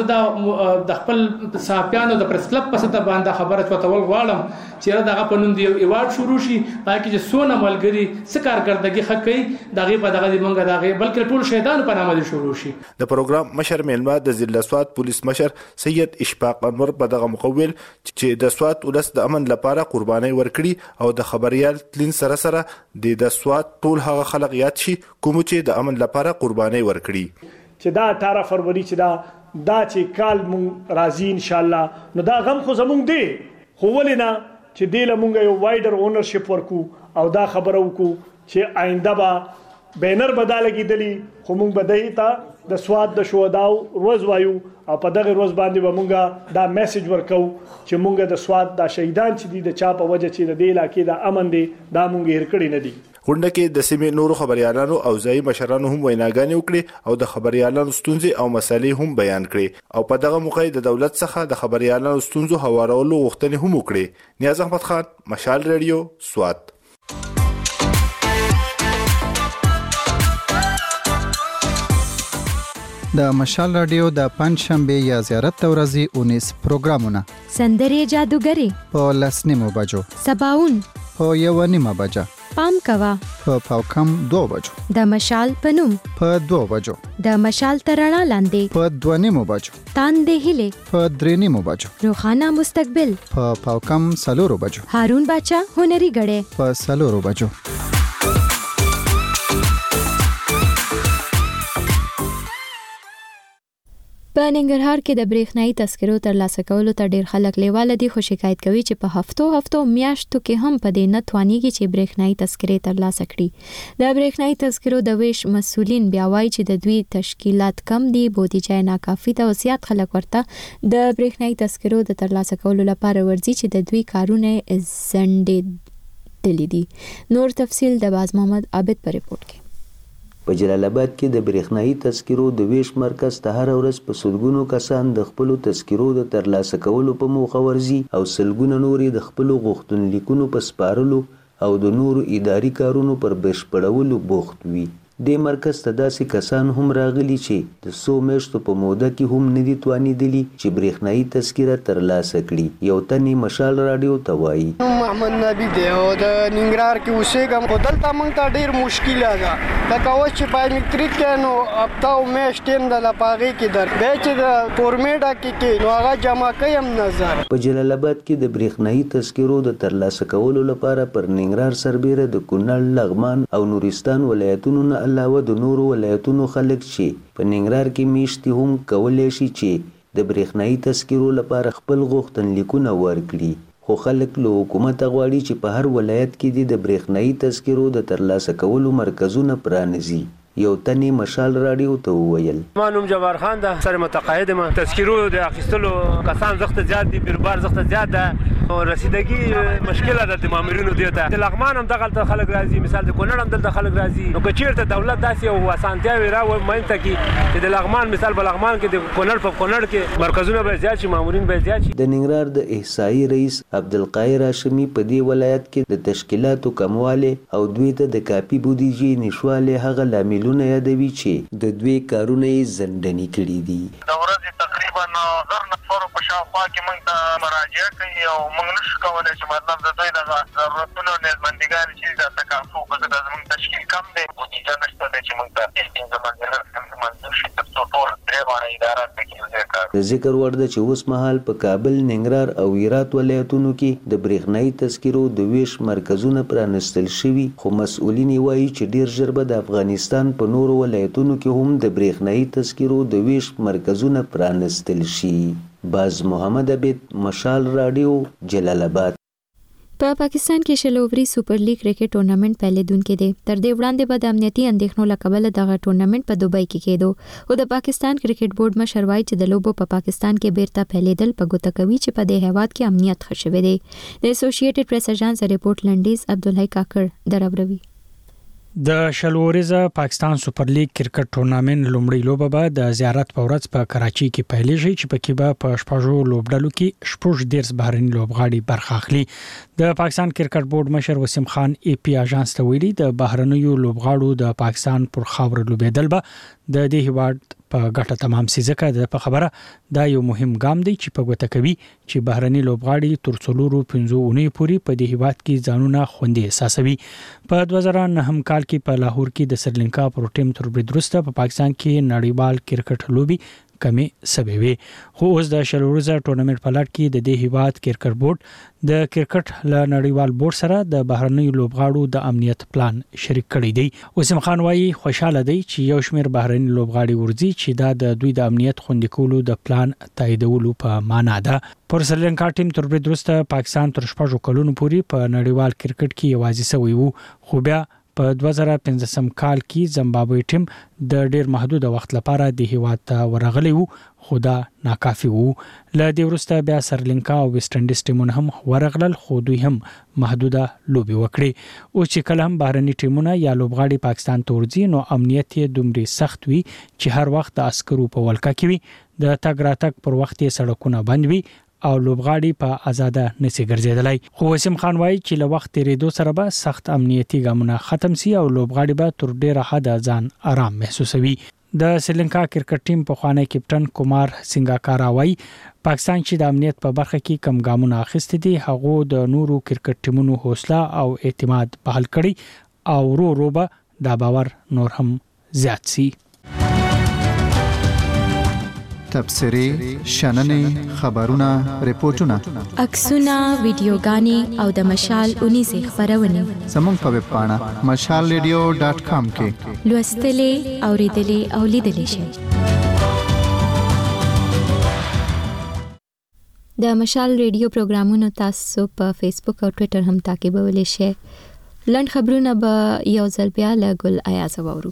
د خپل صحافیانو د پریس کلب په سطح باندې خبره چوتول غواړم چې دغه پنوم دی یو ایوارډ شروع شي پکې چې سونه ملګری څه کارکردګي حق کوي دغه په دغه منګه دغه بلکې ټول شهیدان په نامه شروع شي. د پروګرام مشر میلمه د ضلع سواد پولیس مشر سید اشفاق انور په دغه مقول چې د سواد ولس د امن لپاره قرباني ورکړي او د خبريال تلین سره سره د سواد ټول هغه خلک یاد شي کوم چې د امن لپاره قرباني ورکړي چې دا اٹھارہ فروری چې دا دا چې کال مون راځي ان شاء الله نو دا غم خو زمونږ دی خو ولنا چې دی لمونږ یو وایډر اونرشپ ورکو او دا خبرو کو چې آینده به بینر بدلګی دلی خو مونږ بدای تا د سواد د شهداو روز وایو او په دغه روز باندې به مونږه دا میسج ورکو چې مونږه د سواد د شهیدان چې دي د چا په وجه چې د دې علاقې د امن دي دا مونږ هیر کړی نه دي. غونډه کې د سیمې نورو خبريالانو او ځای مشرانو هم ویناګانې وکړي او د خبريالانو ستونزې او مسلې هم بیان کړي او په دغه موقع د دولت څخه د خبريالانو ستونزو هوارولو غوښتنې هم وکړي. نیاز احمد خان مشال ریډیو سواد. د مشال رادیو د پنځشنبه یا زیارت ورځې اونیس پروګرامونه سندرې جادوګری په لسنیمو بجو سباون په یو نیمه بجه پام کوا په پاوکم دو بجو د مشال پنوم په دو بجو د مشال ترڼا لاندې په دو نیمو بجو تاندې هله په درې نیمو بجو روخانه مستقبل په پاوکم سلورو بجو هارون باچا هنري غړې په سلورو بجو. په ننګرهار کې د برېښنايي تذکرو ترلاسه کولو ته ډېر خلک لیواله دي خو شکایت کوي چې په هفتو هفتو میاشتو کې هم په دې نه توانېږي چې برېښنايي تذکرې ترلاسه کړي. د برېښنايي تذکرو د ویش مسؤلین بیا وایي چې د دوی تشکیلات کم دي بودیجه ناکافي ده او زیات خلک ورته د برېښنايي تذکرو د ترلاسه کولو لپاره ورځي چې د دوی کارونه ځنډېدلي دي. نور تفصیل د باز محمد عابد په رپورټ کې. په جلال آباد کې د برېښنايي تذکرو د ویش مرکز ته هر ورځ په سلګونو کسان د خپل تذکرو د ترلاسه کولو په موخه ورځي او سلګونه نورې د خپل غوښتنلیکونو په سپارلو او د نورو اداري کارونو پر بشپړولو بوخت وي. د مرکز ته داسې کسان هم راغلي چې د څو میاشتو په موده کې هم نه دي توانېدلي چې برېښنايي تذکره ترلاسه کړي. یو تن مشال راډیو ته وایي محمد نبی دی او د ننګرهار کې اوسېږم خو دلته موږ ته ډېر مشکله ده لکه اوس چې بایومټریک دی نو هفته او میاشت ټیم ده له په هغې کې در بیا چې د فورمې ډکې کې نو هغه جمع کوي هم نظر. په جلال آباد کې د برېښنايي تذکرو د ترلاسه کولو لپاره پر ننګرهار سربیره د کونړ لغمان او نورستان ولایتونو نه علاوه د نورو ولایتونو خلک چې په ننګرهار کې میشتي هم کولی شي چې د برېښنايي تذکرو لپاره خپل غوښتنلیکونه ورکړي خو خلک له حکومت غواړي چې په هر ولایت کې د برېښنايي تذکرو د ترلاسه کولو مرکزونه پرانیزي. یو تنی مشال راډیو ته وویل ما نوم جبار خان ده سره متقاعد ما تذکرو د اخیستلو کسان زخت زیات دي بیربار زخت زیات ده او رسیدګي مشکله ده د مامورینو دی ته د لغمان هم دغه خلک راځي مثال د کونړ هم دلته خلک راځي نو کچیرته دولت داسې او اسانتیا وی را و مینته کې چې د لغمان مثال په لغمان کې د کونړ په کونړ کې مرکزونه به زیات شي مامورین به زیات شي. د ننګرهار د احصایي رئیس عبدالقاهر هاشمي په دې ولایت کې د تشکیلاتو کمواله او دوی ته د کاپی بودیجې نشواله هغه لامل لونه یادوي چې د دوی کارونه یې زندنی کړي دي. د ورځې تقریبا زر نفر په شاوخوا کې موږ ته مراجعه کوي او موږ نشو کولی چې مطلب د دوی دغه ضرورتونه او نیازمندګانې چې د تکافو په ځکه زموږ تشکیل کم دی بودیجه نشته دی چې موږ ته ستونزه منځ منظور شي تر څو ټول درې واړه ادارات پکې یوځای کار. د ذکر وړ ده چې اوس مهال په کابل، ننګرهار او هرات ولایتونو کې د برېښنايي تذکرو د ویش مرکزونه پرانیستل شوي خو مسؤلین وایي چې ډیر ژر به د افغانستان په نورو ولایتونو کې هم د برېښنايي تذکرو د ویش مرکزونه پرانیستل شي. باز محمد عبید، مشال راډیو، جلال آباد. په پاکستان کې شل اووري سپر لیګ کرکټ ټورنمنټ پیلېدونکې دی. تر دې وړاندې به د امنیتي اندېښنو له کبله دغه ټورنمنټ په دوبۍ کې کېدو او د پاکستان کرکټ بورډ مشر وایي چې د لوبو په پاکستان کې بیرته پیلېدل په ګوته کوي چې په دې هیواد کې امنیت ښه شوی دی. د اسوسییټډ پریس اژانس ریپورت لنډیز عبدالحی کاکړ دراوروي. د شلوريزه پاکستان سپر لیګ کرکټ ټورنمنټ لومړی لوبه به د زیارت په ورځ په کراچي کې پیلېږي چې پکې به په شپږو لوبډلو کې شپږ دیرس بهرني لوبغاړي برخه اخلي. د پاکستان کرکټ بورډ مشر وسیم خان ای پی اژانس ته ویلي د بهرنیو لوبغاړو د پاکستان پر خاور لوبېدل به د دې هیواد په ګټه تمام سي ځکه د په خبره دا یو مهم ګام دی چې په ګوته کوي چې بهرني لوبغاړي تر څلورو پنځو اونۍ پورې په دې هیواد کې ځانونه خوندي احساسوي. په دوه زره نهم کال کې په لاهور کې د سریلانکا پر ټیم تر برید وروسته په پاکستان کې نړیوال کرکټ لوبي کمې سوي وي خو اوس د شلوريزه ټورنمنټ په لړ کې د دې هیواد کرکټ بورډ د کرکټ له نړیوال بورډ سره د بهرنیو لوبغاړو د امنیت پلان شریک کړی دی. وسیم خان وايي خوشاله دی چې یو شمېر بهرني لوبغاړي ورځي چې دا د دوی د امنیت خوندي کولو د پلان تاییدولو په معنا ده. پر سریلانکا ټیم تر برید وروسته پاکستان تر شپږو کلونو پورې په نړیوال کرکټ کې یوازې سوی وو خو بیا په دوه زره پنځم کال کې زیمبابوې ټیم د ډیر محدود وخت لپاره د هیواد ته ورغلی وو خو دا ناکافي وو. له دې وروسته بیا سریلانکا او ویسټ انډیز ټیمونه هم ورغلل خو دوی هم محدوده لوبي وکړي. او چې کله هم بهرني ټیمونه یا لوبغاړي پاکستان ته ورځي نو امنیت یې دومره سخت وي چې هر وخت د عسکرو په ولکه کې وي د تګ راتګ پر وخت یې سړکونه بند وي او لوبغاړي په آزاده نشي ګرځیدلای. خو وسیم خان وایي چې له وخت تیریدو سره به سخت امنیتي ګامونه ختم سي او لوبغاړي به تر ډیره حد ځان آرام محسوسوي. د سریلانکا کرکټ ټیم په خوانی کپټن کومار سنگاکارا وایي پاکستان چې د امنیت په برخه کې کم ګامونه اخیستي دي هغه د نورو کرکټ ټیمونو حوصله او اعتماد بحال کړي او ورو ورو به دا باور نور هم زیات سي. تبصرې، شننې، خبرونه، ریپورتونه، عکسونه، ویډیوګانې او د مشال اونیزه خبرونه زموږ په ویب پاڼه مشال ریډیو ډاټ کام کې لوستلې، اوریدلې او لیدلې شئ. د مشال ریډیو پروګرامونو تاسو په فیسبوک او ټوئیټر هم تعقیبولی شئ. لنډ خبرونه به یو ځل بیا له ګل ایاز واورو.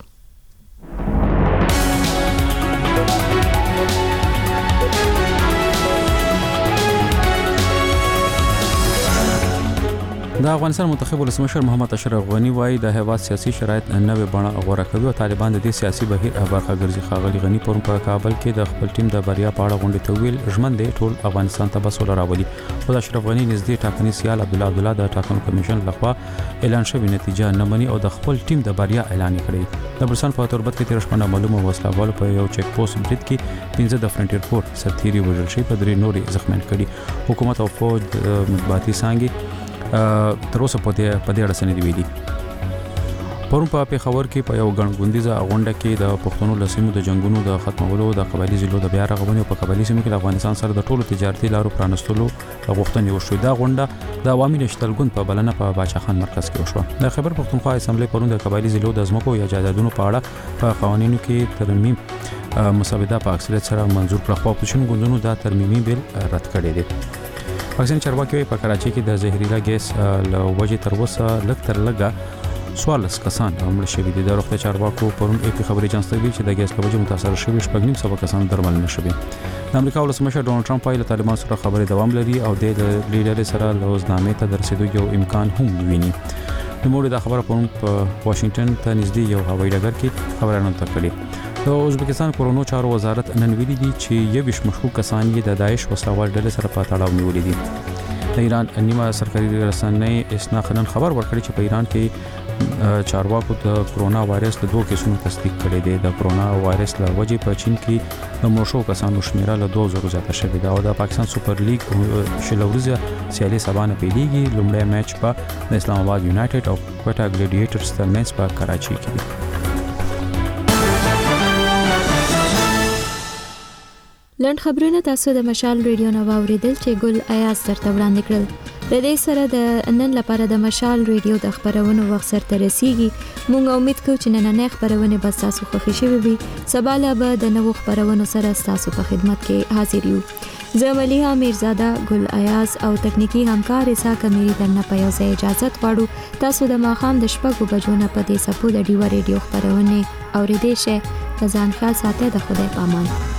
د افغانستان منتخب ولسمشر محمد اشرف غنی وايي د هیواد سیاسي شرایط نوې بڼه غوړه کوي او طالبان د دې سیاسي بهیر برخه ګرځي. ښاغلي غنی پرون په کابل کې د خپل ټیم د بریا په اړه غونډه ته ویل ژمن دی ټول افغانستان ته بسول راولي. خو د اشرف غنی نږدې ټاکنې سیال عبد الله عبدالله د ټاکنو کمیشن لخوا اعلان شوی نتیجه نه مني او د خپل ټیم د بریا اعلان کړی. د برسان په تربت کې تیر شپه معلومه وسلوال په یو چیک پوسټ برید کې پنځه د فرنټیر فور سرتيري وژل شوی په درې نورې زخمیان کړي. حکومت او فوج مطبوعاتي څانګې تر اوسه په دې په دې اړه څه نه دی ویلي. پرون په پیښور کې په یو ګڼګوندیزه غونډه کې د پښتنو لسیمو د جنگونو د ختمولو د قبایلی ضلعو د بیا رغونې او په قبایلی سیمو کې د افغانستان سره د ټولو تجارتي لارو پرانستلو غوښتنې وشوې. دا غونډه د عوامي نشتلګون په بلنه په باچا خان مرکز کې وشوه. د خیبر پښتونخوا اسمبلی پرون د قبایلی ضلعو د ځمکو یا جایدادونو په اړه په قوانینو کې ترمیم مسوده په اکثریت سره منظور کړه. خو اپوزیشن ګوندونو دا ترمیمي بیل رد کړی دی. پاکستان چارواکي په کراچي کې د زهريلا ګیس له وجې تر اوسه لږ تر لږه سوالس کسان مړ شوي دي. د روغتیا چارواکو پرون اپی خبري اجنس ته ویلي چې د ګیس له وجې متاثر شوي شپږ نیم سوه کسان درملنه شوي. د امریکا ولسمشر ډونالد ټرمپ وايي له طالبان سره خبرې دوام لري او د لیډر سره لوزنامې ته د رسیدو یو امکان هم ویني. د موږ د خبره پرون په واشنگټن ته نږدې یو هوایي ډګر کې خبرونه تکړه. د ازبکستان کورونو چارو وزارت نن ویلي دي چې یو ویش مشکوک کسان یې د داعش وسلوال ډلې سره په تړاو نیولې دي. د ایران نیمه سرکاري رسنۍ اسنا خنن خبر ورکړي چې په ایران کې چارواکو د کرونا وایرس د دوه کیسونو تصدیق کړي دي. د کرونا وایرس له وجې په چین کې د مړو شوو کسانو شمیره له دوه زرو زیاته شوې ده او د پاکستان سوپر لیګ شلوريزه سیالي سبا نه پیلېږي. لومړی میچ په د اسلام آباد یونایټډ او کوټا ګلیډیټرز ترمنځ په کراچي کې دی. لند خبرونه تاسو د مشال ریډیو نو اوریدل چې ګل ایاز درته وړاندې کړل. د دې سره د نن لپاره د مشال ریډیو د خبرونو وخت سره رسیدي. مونږ امید کوو چې نن خبرونه به تاسو خوښ شي وي. سبا له به د نوو خبرونو سره تاسو په خدمت کې حاضر یو. زه مليحه میرزاده، ګل ایاز او تکنیکی همکار اسحاق میری درنه په یو ځای اجازه غواړو. تاسو د ماخام د شپږو بجو نه په دې سپو د ډیو ریډیو خبرونه اوریدئ. شه ځان ښه ساتئ. د خدای پامان.